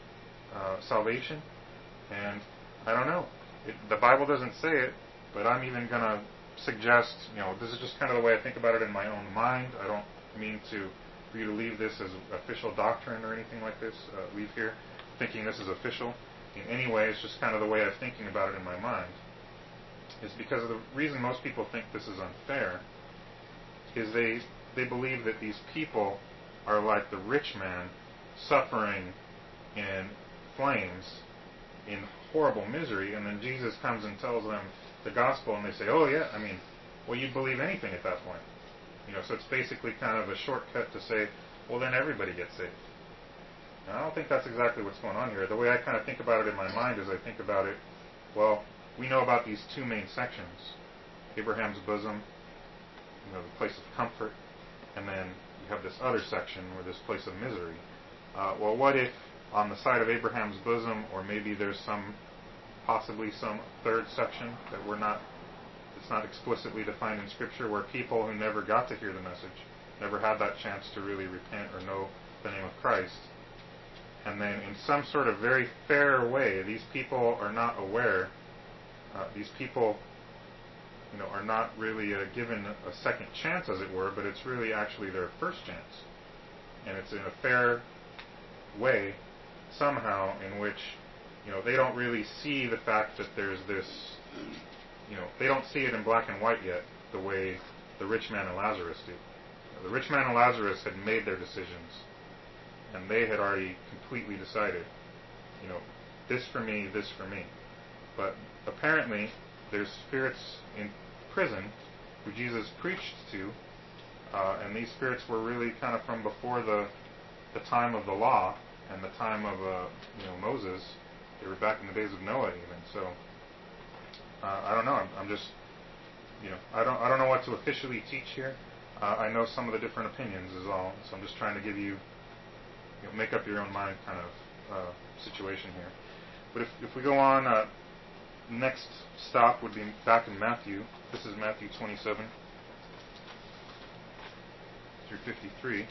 uh, salvation, and I don't know. It, the Bible doesn't say it, but I'm even going to suggest, you know, this is just kind of the way I think about it in my own mind. I don't mean to for you to leave this as official doctrine or anything like this, uh, leave here thinking this is official in any way. It's just kind of the way I'm thinking about it in my mind. Is because of the reason most people think this is unfair is they they believe that these people are like the rich man suffering in flames in horrible misery, and then Jesus comes and tells them the gospel, and they say, oh yeah, I mean, well, you'd believe anything at that point. You know, so it's basically kind of a shortcut to say, well, then everybody gets saved. And I don't think that's exactly what's going on here. The way I kind of think about it in my mind is I think about it, well, we know about these two main sections, Abraham's bosom, you know, the place of comfort, and then you have this other section where this place of misery. Uh, well, what if on the side of Abraham's bosom, or maybe there's some, possibly some third section that we're not, it's not explicitly defined in Scripture, where people who never got to hear the message, never had that chance to really repent or know the name of Christ, and then in some sort of very fair way, these people are not aware, uh, these people, you know, are not really uh, given a second chance, as it were, but it's really actually their first chance. And it's in a fair way, somehow, in which, you know, they don't really see the fact that there's this, you know, they don't see it in black and white yet, the way the rich man and Lazarus do. You know, the rich man and Lazarus had made their decisions, and they had already completely decided, you know, this for me, this for me. But apparently, there's spirits in prison who Jesus preached to, uh, and these spirits were really kind of from before the the time of the law and the time of uh, you know Moses. They were back in the days of Noah even. So uh, I don't know. I'm, I'm just you know I don't I don't know what to officially teach here. Uh, I know some of the different opinions is all. So I'm just trying to give you, you know, make up your own mind kind of uh, situation here. But if if we go on. Uh, Next stop would be back in Matthew. This is Matthew twenty-seven through fifty-three.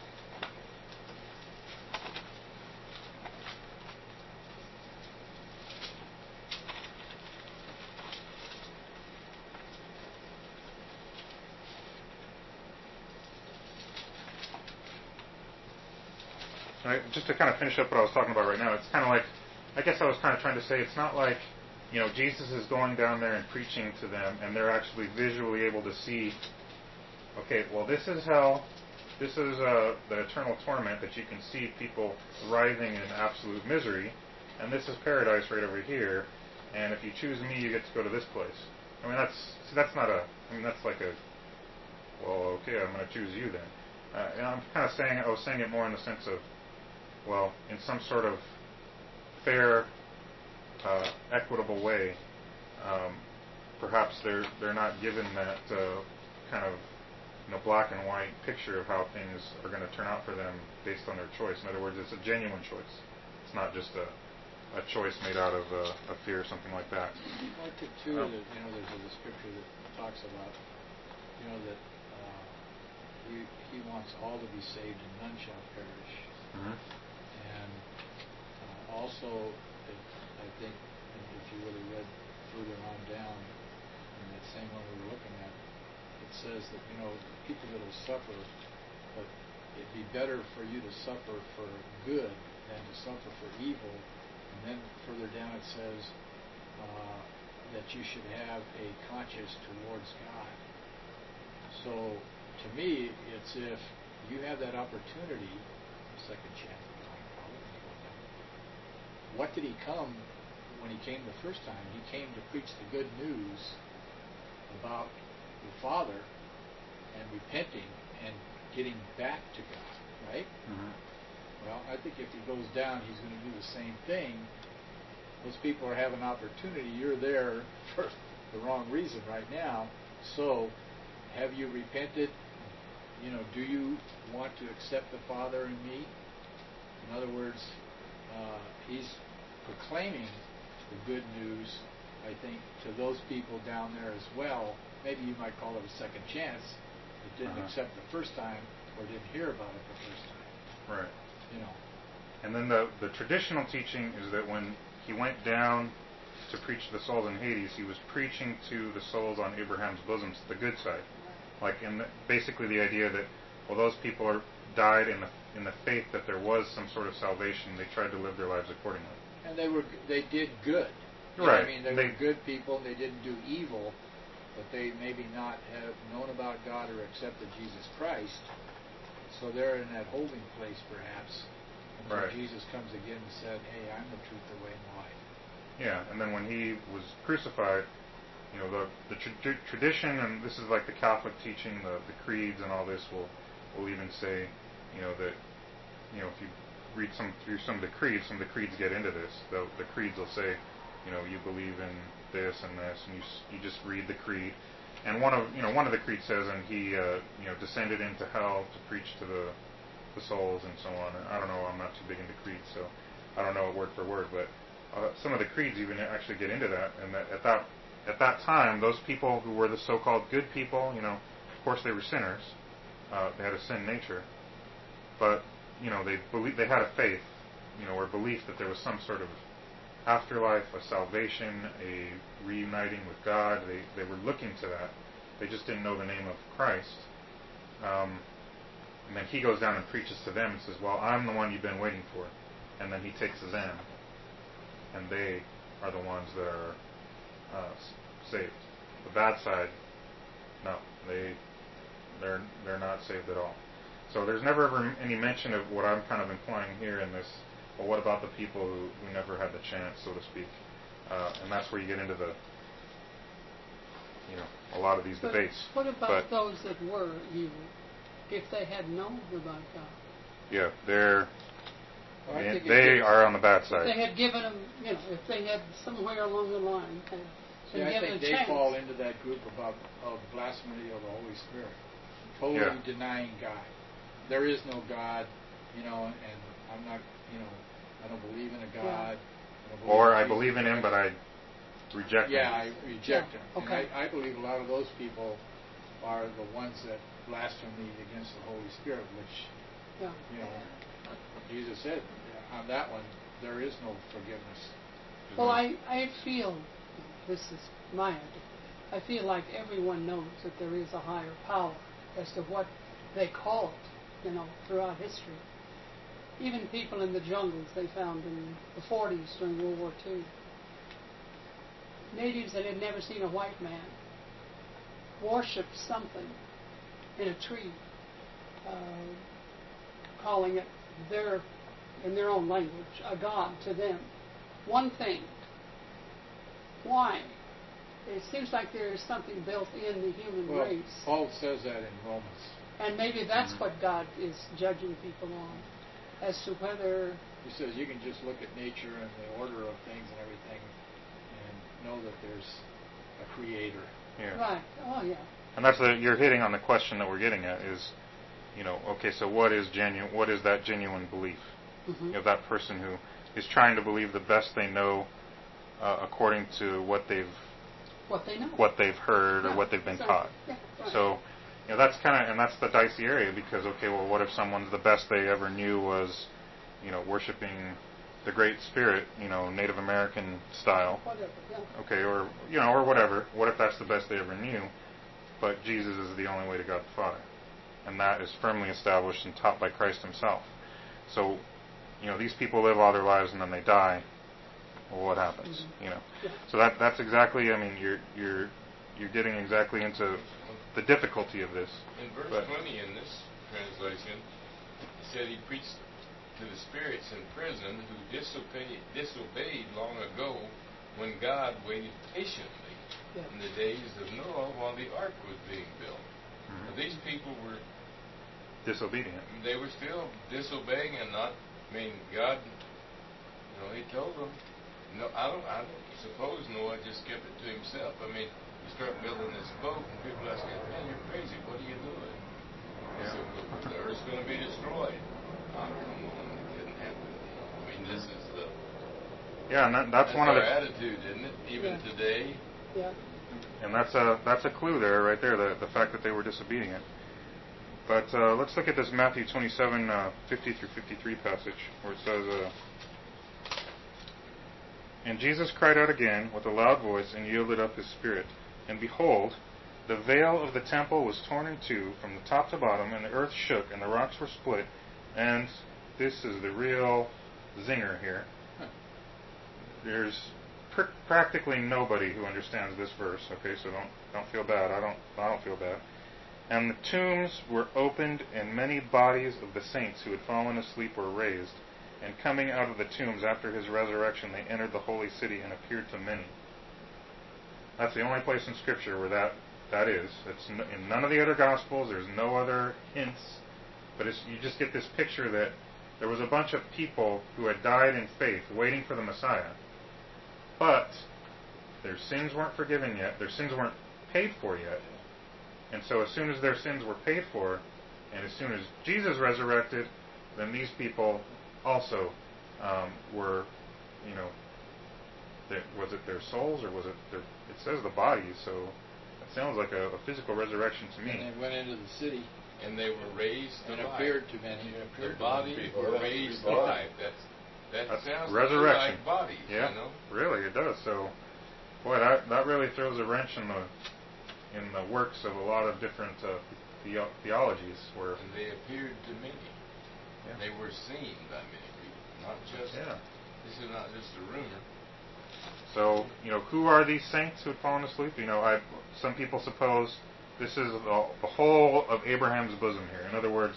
All right, just to kind of finish up what I was talking about right now, it's kind of like, I guess I was kind of trying to say, it's not like, you know, Jesus is going down there and preaching to them, and they're actually visually able to see, okay, well, this is hell, this is uh, the eternal torment that you can see people writhing in absolute misery, and this is paradise right over here, and if you choose me, you get to go to this place. I mean, that's, see, that's not a, I mean, that's like a, well, okay, I'm going to choose you then. Uh, and I'm kind of saying, I was saying it more in the sense of, well, in some sort of fair, Uh, equitable way, um, perhaps they're they're not given that uh, kind of you know black and white picture of how things are going to turn out for them based on their choice. In other words, it's a genuine choice. It's not just a, a choice made out of uh, a fear or something like that. I think too um, that you know there's a scripture that talks about you know that uh, he he wants all to be saved and none shall perish, mm-hmm. and uh, also. It, I think if you really read further on down in that same one we were looking at, it says that, you know, people that will suffer, but it'd be better for you to suffer for good than to suffer for evil. And then further down it says uh, that you should have a conscience towards God. So to me, it's if you have that opportunity, second chance. What did he come when he came the first time? He came to preach the good news about the Father and repenting and getting back to God, right? Mm-hmm. Well, I think if he goes down, he's going to do the same thing. Those people are having opportunity. You're there for the wrong reason right now. So, have you repented? You know, do you want to accept the Father and me? In other words, Uh, he's proclaiming the good news, I think, to those people down there as well. Maybe you might call it a second chance that didn't Uh-huh. accept the first time or didn't hear about it the first time. Right. You know. And then the, the traditional teaching is that when he went down to preach to the souls in Hades, he was preaching to the souls on Abraham's bosoms, the good side. Like, in the, basically the idea that, well, those people are died in the in the faith that there was some sort of salvation. They tried to live their lives accordingly. And they were they did good. You know Right. what I mean, they, They- were good people. They didn't do evil, but they maybe not have known about God or accepted Jesus Christ. So they're in that holding place, perhaps, until Right. Jesus comes again and said, "Hey, I'm the truth, the way, and the life." Yeah, and then when he was crucified, you know, the the tra- tradition, and this is like the Catholic teaching, the, the creeds and all this will will even say, you know, that, you know, if you read some through some of the creeds, some of the creeds get into this. The, the creeds will say, you know, you believe in this and this, and you s- you just read the creed. And one of you know one of the creeds says, and he uh, you know descended into hell to preach to the the souls and so on. And I don't know, I'm not too big into creeds, so I don't know it word for word, but uh, some of the creeds even actually get into that. And that at that at that time, those people who were the so-called good people, you know, of course they were sinners. Uh, they had a sin nature, but you know they believe they had a faith, you know, or belief that there was some sort of afterlife, a salvation, a reuniting with God. They they were looking to that. They just didn't know the name of Christ. Um, and then he goes down and preaches to them and says, "Well, I'm the one you've been waiting for." And then he takes them, and they are the ones that are uh, saved. The bad side, no, they they're they're not saved at all. So there's never ever any mention of what I'm kind of implying here in this. Well, what about the people who, who never had the chance, so to speak? Uh, and that's where you get into the, you know, a lot of these But debates. what about But, those that were evil, if they had known about God? yeah, they're Well, I they, think it they gets- are on the bad If side. they had given them, you know, if they had somewhere along the line had See, been I given think a they chance. fall into that group about of blasphemy of the Holy Spirit, totally Yeah. denying God. There is no God, you know, and I'm not, you know, I don't believe in a God. I don't believe Or in I Jesus believe in him, but Christ. I reject Yeah, him. I reject Yeah, him. okay. And I, I believe a lot of those people are the ones that blaspheme against the Holy Spirit, which, Yeah. you know, Jesus said on that one, there is no forgiveness. Well, I, I feel, this is my idea, I feel like everyone knows that there is a higher power as to what they call it, you know, throughout history. Even people in the jungles they found in the forties during World War Two. Natives that had never seen a white man worshipped something in a tree, uh, calling it their, in their own language, a god to them. One thing. Why? It seems like there is something built in the human Well, race. Paul says that in Romans. And maybe that's Mhm. what God is judging people on, as to whether, He says you can just look at nature and the order of things and everything and know that there's a creator. Yeah. right, oh yeah, And that's the, you're hitting on the question that we're getting at is, you know, okay, so what is genuine? What is that genuine belief? hmm You know, that person who is trying to believe the best they know, uh, according to what they've what they know. what they've heard or Yeah, what they've been exactly. taught. Yeah, right. So, you know, that's kind of, and that's the dicey area because, okay, well, what if someone's the best they ever knew was, you know, worshiping the Great Spirit, you know, Native American style, Whatever, yeah. okay, or, you know, or whatever. What if that's the best they ever knew, but Jesus is the only way to God the Father? And that is firmly established and taught by Christ himself. So, you know, these people live all their lives and then they die. Well, what happens? Mhm. You know, Yeah. so that that's exactly. I mean, you're you're you're getting exactly into the difficulty of this. In verse But- twenty in this translation, it said he preached to the spirits in prison who disobeyed, disobeyed long ago when God waited patiently Yeah. in the days of Noah while the ark was being built. Mhm. Now, these people were, Disobedient. they were still disobeying and not, I mean, God, you know, he told them, no, I don't, I don't suppose Noah just kept it to himself. I mean, you start building this boat and people ask him, man, you're crazy, what are you doing? He said, well, the earth's going to be destroyed. Oh, come on, it couldn't happen. I mean, this is the, Yeah, and that, that's, That's one of our the attitude, isn't it? Even Yeah. today. Yeah. and that's a that's a clue there, right there, the the fact that they were disobedient. But uh, let's look at this Matthew twenty-seven, uh, fifty through fifty-three passage, where it says, uh, "And Jesus cried out again with a loud voice, and yielded up his spirit. And behold, the veil of the temple was torn in two from the top to bottom, and the earth shook, and the rocks were split." And this is the real zinger here. There's pr- practically nobody who understands this verse. Okay, so don't don't feel bad. I don't I don't feel bad. "And the tombs were opened, and many bodies of the saints who had fallen asleep were raised. And coming out of the tombs after his resurrection, they entered the holy city and appeared to many." That's the only place in Scripture where that that is. It's n- in none of the other Gospels. There's no other hints. But it's, you just get this picture that there was a bunch of people who had died in faith, waiting for the Messiah. But their sins weren't forgiven yet. Their sins weren't paid for yet. And so as soon as their sins were paid for, and as soon as Jesus resurrected, then these people also um, were, you know, their, was it their souls or was it their, it says the bodies, so it sounds like a, a physical resurrection to me. And they went into the city And they were raised and alive. appeared to many. The bodies people. were That's raised body. alive. That's that That's sounds resurrection. like bodies, Yeah, you know. really, it does. So, boy, that that really throws a wrench in the in the works of a lot of different uh, the, theologies. Where And they appeared to many. Yeah. They were seen by many people, not just. yeah. This is not just a rumor. So, you know, who are these saints who had fallen asleep? You know, I some people suppose this is the, the whole of Abraham's bosom here. In other words,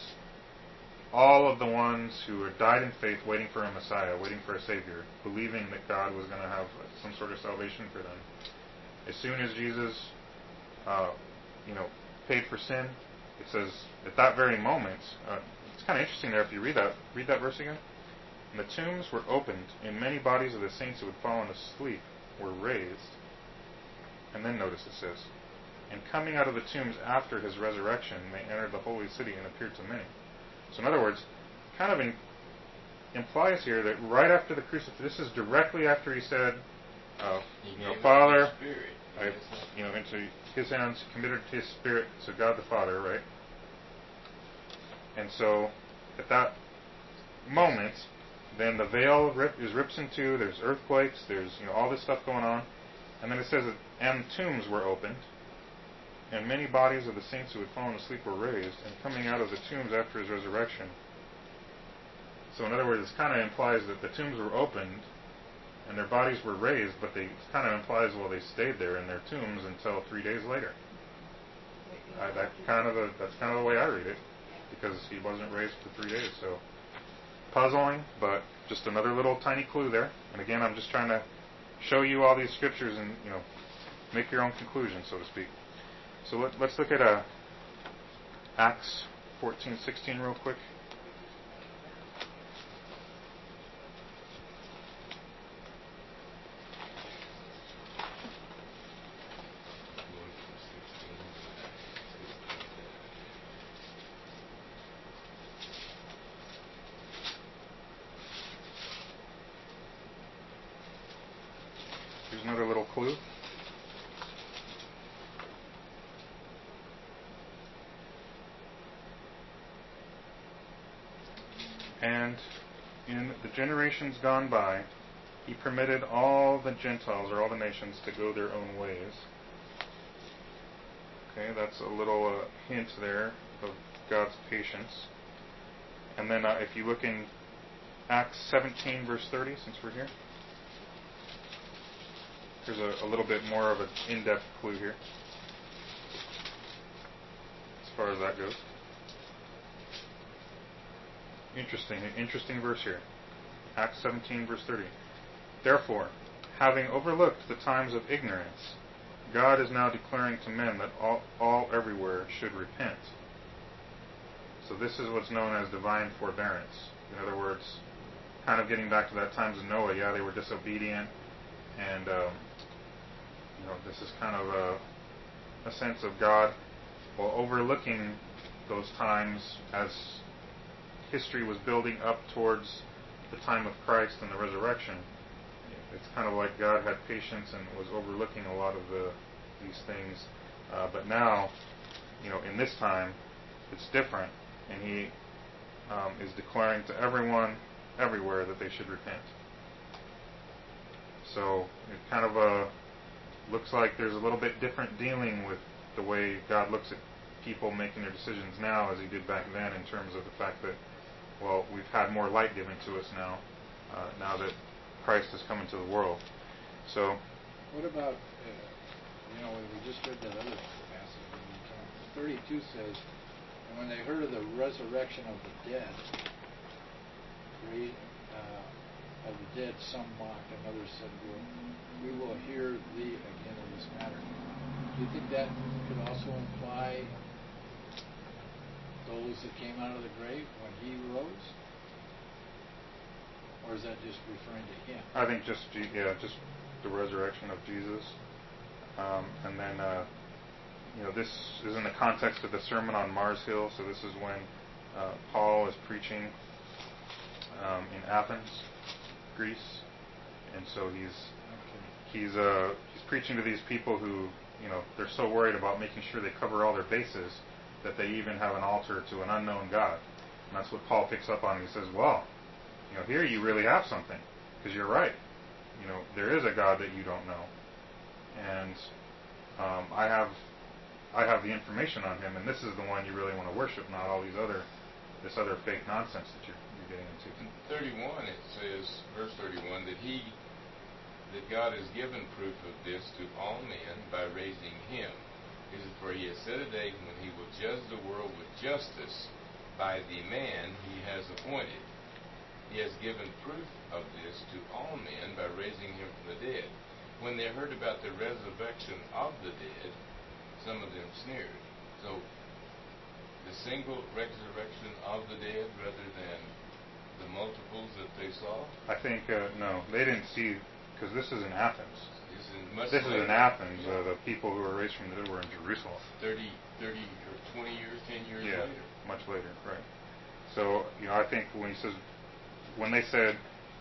all of the ones who had died in faith, waiting for a Messiah, waiting for a Savior, believing that God was going to have some sort of salvation for them. As soon as Jesus, uh, you know, paid for sin, it says at that very moment. Uh, it's kind of interesting there if you read that. Read that verse again. "And the tombs were opened, and many bodies of the saints who had fallen asleep were raised." And then notice it says, "And coming out of the tombs after his resurrection, they entered the holy city and appeared to many." So in other words, kind of in, implies here that right after the crucifixion, this is directly after he said, uh, He you know, gave up Father, his spirit. I, Yes. you know, into his hands committed his spirit to God the Father, right? And so, at that moment, then the veil rip, is ripped in two. There's earthquakes. There's you know all this stuff going on, and then it says that and tombs were opened, and many bodies of the saints who had fallen asleep were raised, and coming out of the tombs after his resurrection. So in other words, it kind of implies that the tombs were opened, and their bodies were raised, but they kind of implies well they stayed there in their tombs until three days later. I, that kind of the, that's kind of the way I read it, because he wasn't raised for three days. So puzzling, but just another little tiny clue there. And again, I'm just trying to show you all these scriptures and you know make your own conclusions, so to speak. So let, let's look at uh, Acts fourteen sixteen real quick. Here's another little clue. And in the generations gone by, he permitted all the Gentiles, or all the nations, to go their own ways. Okay, that's a little uh, hint there of God's patience. And then uh, if you look in Acts seventeen, verse thirty, since we're here, here's a, a little bit more of an in-depth clue here, as far as that goes. Interesting, interesting verse here. Acts seventeen, verse thirty. "Therefore, having overlooked the times of ignorance, God is now declaring to men that all, all everywhere should repent." So this is what's known as divine forbearance. In other words, kind of getting back to that times of Noah. Yeah, they were disobedient, and um, you know this is kind of a, a sense of God, well, overlooking those times as history was building up towards the time of Christ and the resurrection. it's kind of like God had patience and was overlooking a lot of the these things. Uh, but now, you know, in this time, it's different, and He um, is declaring to everyone, everywhere, that they should repent. So it kind of uh, looks like there's a little bit different dealing with the way God looks at people making their decisions now as He did back then, in terms of the fact that, well, we've had more light given to us now, uh, now that Christ has come into the world. So, what about, uh, you know, we just read that other passage in Psalm thirty-two says, and when they heard of the resurrection of the dead, uh, of the dead, some mocked, and others said, well, we will hear thee again in this matter. Do you think that could also imply those that came out of the grave when He rose? Or is that just referring to Him? I think just, yeah, just the resurrection of Jesus. Um, and then, uh, you know, this is in the context of the Sermon on Mars Hill, so this is when uh, Paul is preaching um, in Athens, Greece, and so he's okay. he's uh, he's preaching to these people who, you know, they're so worried about making sure they cover all their bases that they even have an altar to an unknown God. And that's what Paul picks up on. He says, well, you know, here you really have something, because you're right. You know, there is a God that you don't know. And um, I have I have the information on Him, and this is the one you really want to worship, not all these other, this other fake nonsense that you're, you're getting into. In thirty-one, it says, verse thirty-one, that He, that God has given proof of this to all men by raising Him. It is for He has set a day when He will judge the world with justice by the man He has appointed. He has given proof of this to all men by raising Him from the dead. When they heard about the resurrection of the dead, some of them sneered. So, the single resurrection of the dead rather than the multiples that they saw? I think, uh, no, they didn't see, because this is in Athens. This is in, much this later. is in Athens. Yeah. Uh, the people who were raised from the dead were in Jerusalem. thirty, thirty or twenty years, ten years yeah, later. much later, right. So, you know, I think when he says, when they said,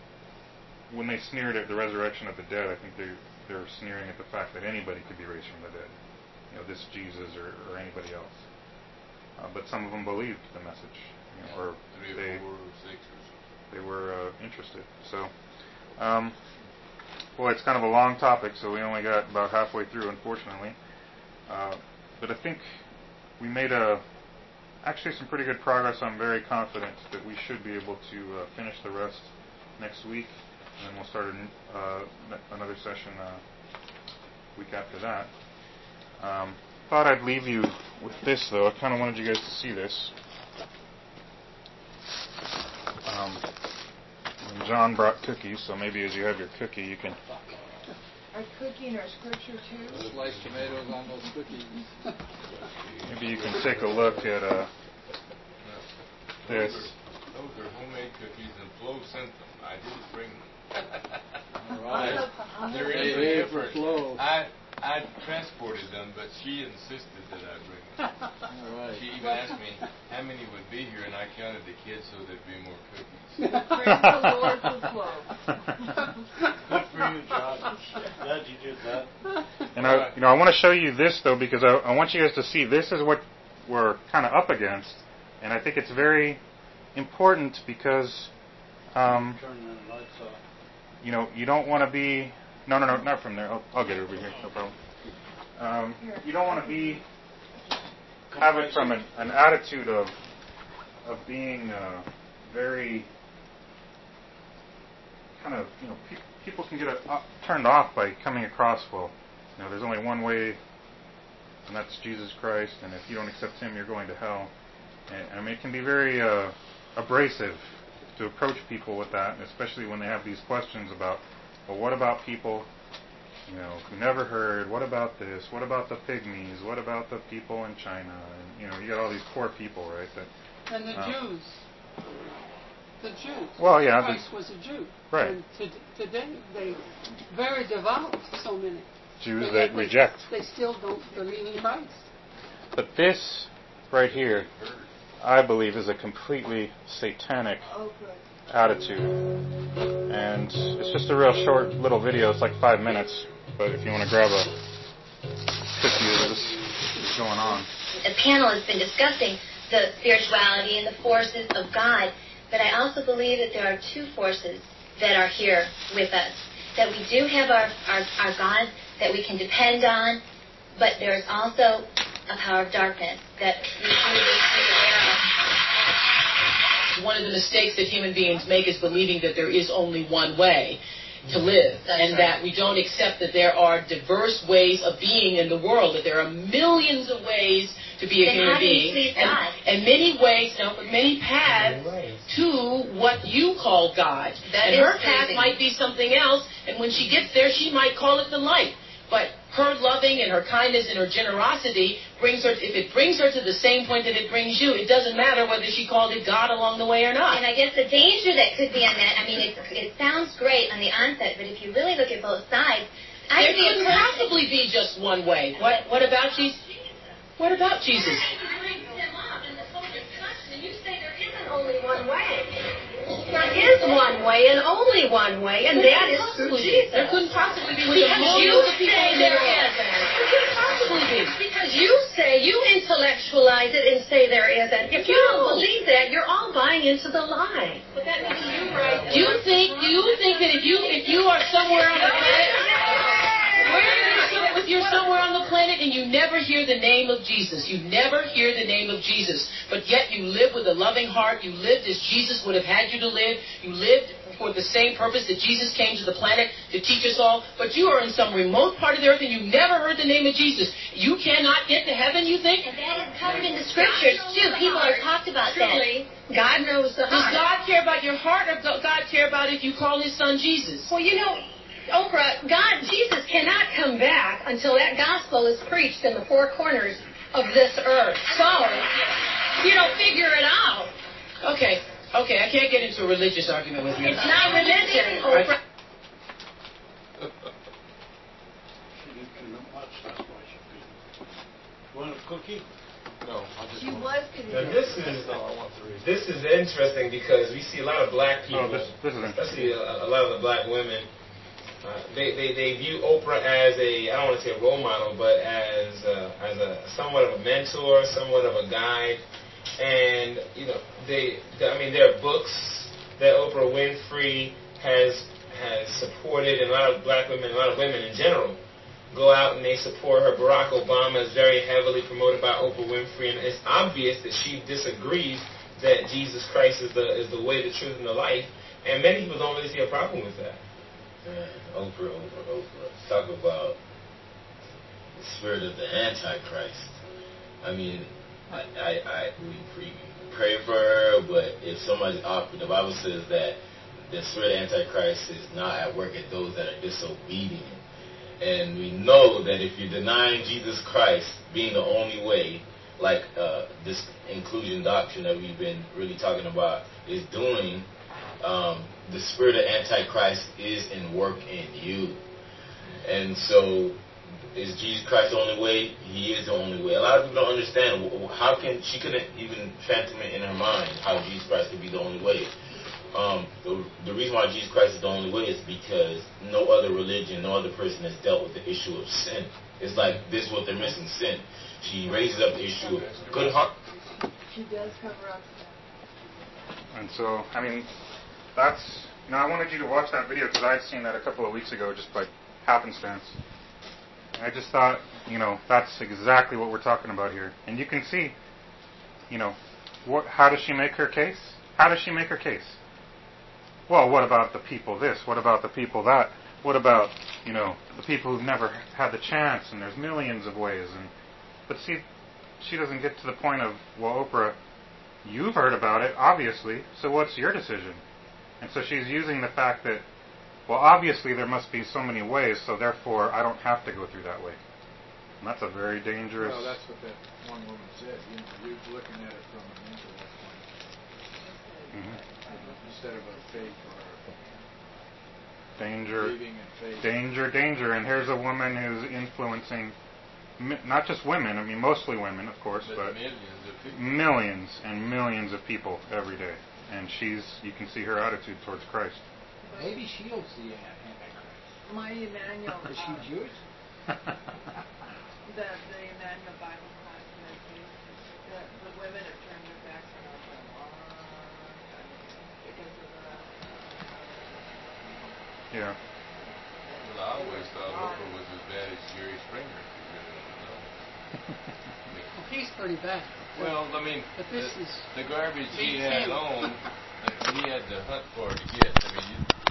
when they sneered at the resurrection of the dead, I think they they're sneering at the fact that anybody could be raised from the dead. You know, this Jesus or, or anybody else. Uh, but some of them believed the message, you know, or Three or they, four or six or something. They were uh, interested. So, um, boy, it's kind of a long topic, so we only got about halfway through, unfortunately. Uh, but I think we made a actually some pretty good progress. I'm very confident that we should be able to uh, finish the rest next week, and then we'll start a, uh, another session uh, week after that. Um, thought I'd leave you with this, though. I kind of wanted you guys to see this. Um, and John brought cookies, so maybe as you have your cookie, you can... Our cookie and our scripture, too? Sliced tomatoes on those cookies. Maybe you can take a look at uh, this. Those are, those are homemade cookies, and Flo sent them. I didn't bring them. All right. They're Hey, in hey, the for different. Flo. I I transported them, but she insisted that I bring them. All right. She even asked me how many would be here, and I counted the kids so there'd be more cookies. Praise the Lord for Flo. Good for you, John. Glad you did that. And I, you know, I want to show you this though, because I, I want you guys to see this is what we're kind of up against, and I think it's very important because, um, Turn the lights off. you know, you don't want to be. No, no, no, not from there. I'll, I'll get it over here. No problem. Um, you don't want to be have it from an, an attitude of of being uh, very kind of, you know, pe- people can get uh, turned off by coming across, well, you know, there's only one way, and that's Jesus Christ, and if you don't accept Him, you're going to hell. And I mean, it can be very uh, abrasive to approach people with that, especially when they have these questions about, well, what about people, you know, who never heard? What about this? What about the pygmies? What about the people in China? And, you know, you got all these poor people, right? That, And the uh, Jews. The Jews. Well, yeah, Christ the, was a Jew. right. And to, today, they very devout, so many. Jews But that yet they, reject. They still don't believe in Christ. But this right here, I believe, is a completely satanic Oh, good. attitude. And it's just a real short little video. It's like five minutes. But if you want to grab a cookie of this, what's going on. The panel has been discussing the spirituality and the forces of God. But I also believe that there are two forces that are here with us. That we do have our, our, our God that we can depend on, but there's also a power of darkness that we need to be aware of. One of the mistakes that human beings make is believing that there is only one way to live, That's and right. that we don't accept that there are diverse ways of being in the world, that there are millions of ways to be a Then human how do you being, please and, God? and many ways, no, but many paths to what you call God. That and is her path crazy. might be something else, and when she gets there, she might call it the light. But her loving and her kindness and her generosity brings her, if it brings her to the same point that it brings you, it doesn't matter whether she called it God along the way or not. And I guess the danger that could be on that, I mean, it, it sounds great on the onset, but if you really look at both sides, I There see a couldn't person- possibly be just one way. What, what about Jesus? What about Jesus? Only one way. There is one way and only one way, and that is through Jesus. There couldn't possibly be with the Because you millions of people say in the there world. isn't. There couldn't possibly be. Because you say, you intellectualize it and say there isn't. If you don't believe that, you're all buying into the lie. But that means you right. You think you think that if you if you are somewhere on the planet, where you're, some- if you're somewhere on the planet and you never hear the name of Jesus, you never hear the name of Jesus, but yet you live with a loving heart, you lived as Jesus would have had you to live, you lived for the same purpose that Jesus came to the planet to teach us all, but you are in some remote part of the earth and you never heard the name of Jesus. You cannot get to heaven, you think? And that is covered in the scriptures, too. People have talked about that. Truly, God knows the Does heart. God care about your heart, or does God care about if you call His Son Jesus? Well, you know, Oprah, God, Jesus cannot come back until that gospel is preached in the four corners of this earth. So, you know, figure it out. Okay, okay, I can't get into a religious argument with you. It's not religion, Right. Oprah. She did too much, that's why she did. Want a cookie? No, I just She want- was going Now to. this is No, I want three. this is interesting because we see a lot of black people, Oh, this, this is especially interesting. a, a lot of the black women. Uh, they, they they view Oprah as a, I don't want to say a role model, but as a, as a somewhat of a mentor, somewhat of a guide, and you know they, they I mean there are books that Oprah Winfrey has has supported, and a lot of black women, a lot of women in general, go out and they support her. Barack Obama is very heavily promoted by Oprah Winfrey, and it's obvious that she disagrees that Jesus Christ is the is the way, the truth, and the life, and many people don't really see a problem with that. Man, Oprah, Oprah, Oprah. Talk about the spirit of the Antichrist. I mean, I, I, I we, we pray for her, but if somebody offered, the Bible says that the spirit of Antichrist is not at work at those that are disobedient. And we know that if you're denying Jesus Christ being the only way, like uh, this inclusion doctrine that we've been really talking about is doing, um, the spirit of Antichrist is in work in you. And so, is Jesus Christ the only way? He is the only way. A lot of people don't understand. How can, she couldn't even fathom it in her mind how Jesus Christ could be the only way. Um, the, the reason why Jesus Christ is the only way is because no other religion, no other person has dealt with the issue of sin. It's like this is what they're missing, sin. She raises up the issue of good heart. She does cover up. And so, I mean, that's, you know, I wanted you to watch that video because I'd seen that a couple of weeks ago just by happenstance. And I just thought, you know, that's exactly what we're talking about here. And you can see, you know, what, how does she make her case? How does she make her case? Well, what about the people this? What about the people that? What about, you know, the people who've never had the chance, and there's millions of ways. And But see, she doesn't get to the point of, well, Oprah, you've heard about it, obviously, so what's your decision? And so she's using the fact that, well, obviously there must be so many ways, so therefore I don't have to go through that way. And that's a very dangerous... Well, that's what that one woman said. You know, you're looking at it from an intellect point Mhm. instead of a faith or Danger, believing in faith. danger, danger. And here's a woman who's influencing mi- not just women, I mean mostly women, of course, But but millions of people. millions and millions of people every day. and she's, you can see her attitude towards Christ. Maybe Shield's the Antichrist. My Emmanuel. Is she uh, Jewish? the the Emmanuel Bible class that the, the women have turned their backs on us for a long time because of the. Yeah. Well, I always thought Oprah was as bad as Jerry Springer. If you really want to know. Well, he's pretty bad. Well, I mean, But this the, is the garbage he being had handled. on, that he had to hunt for to get. I mean, you,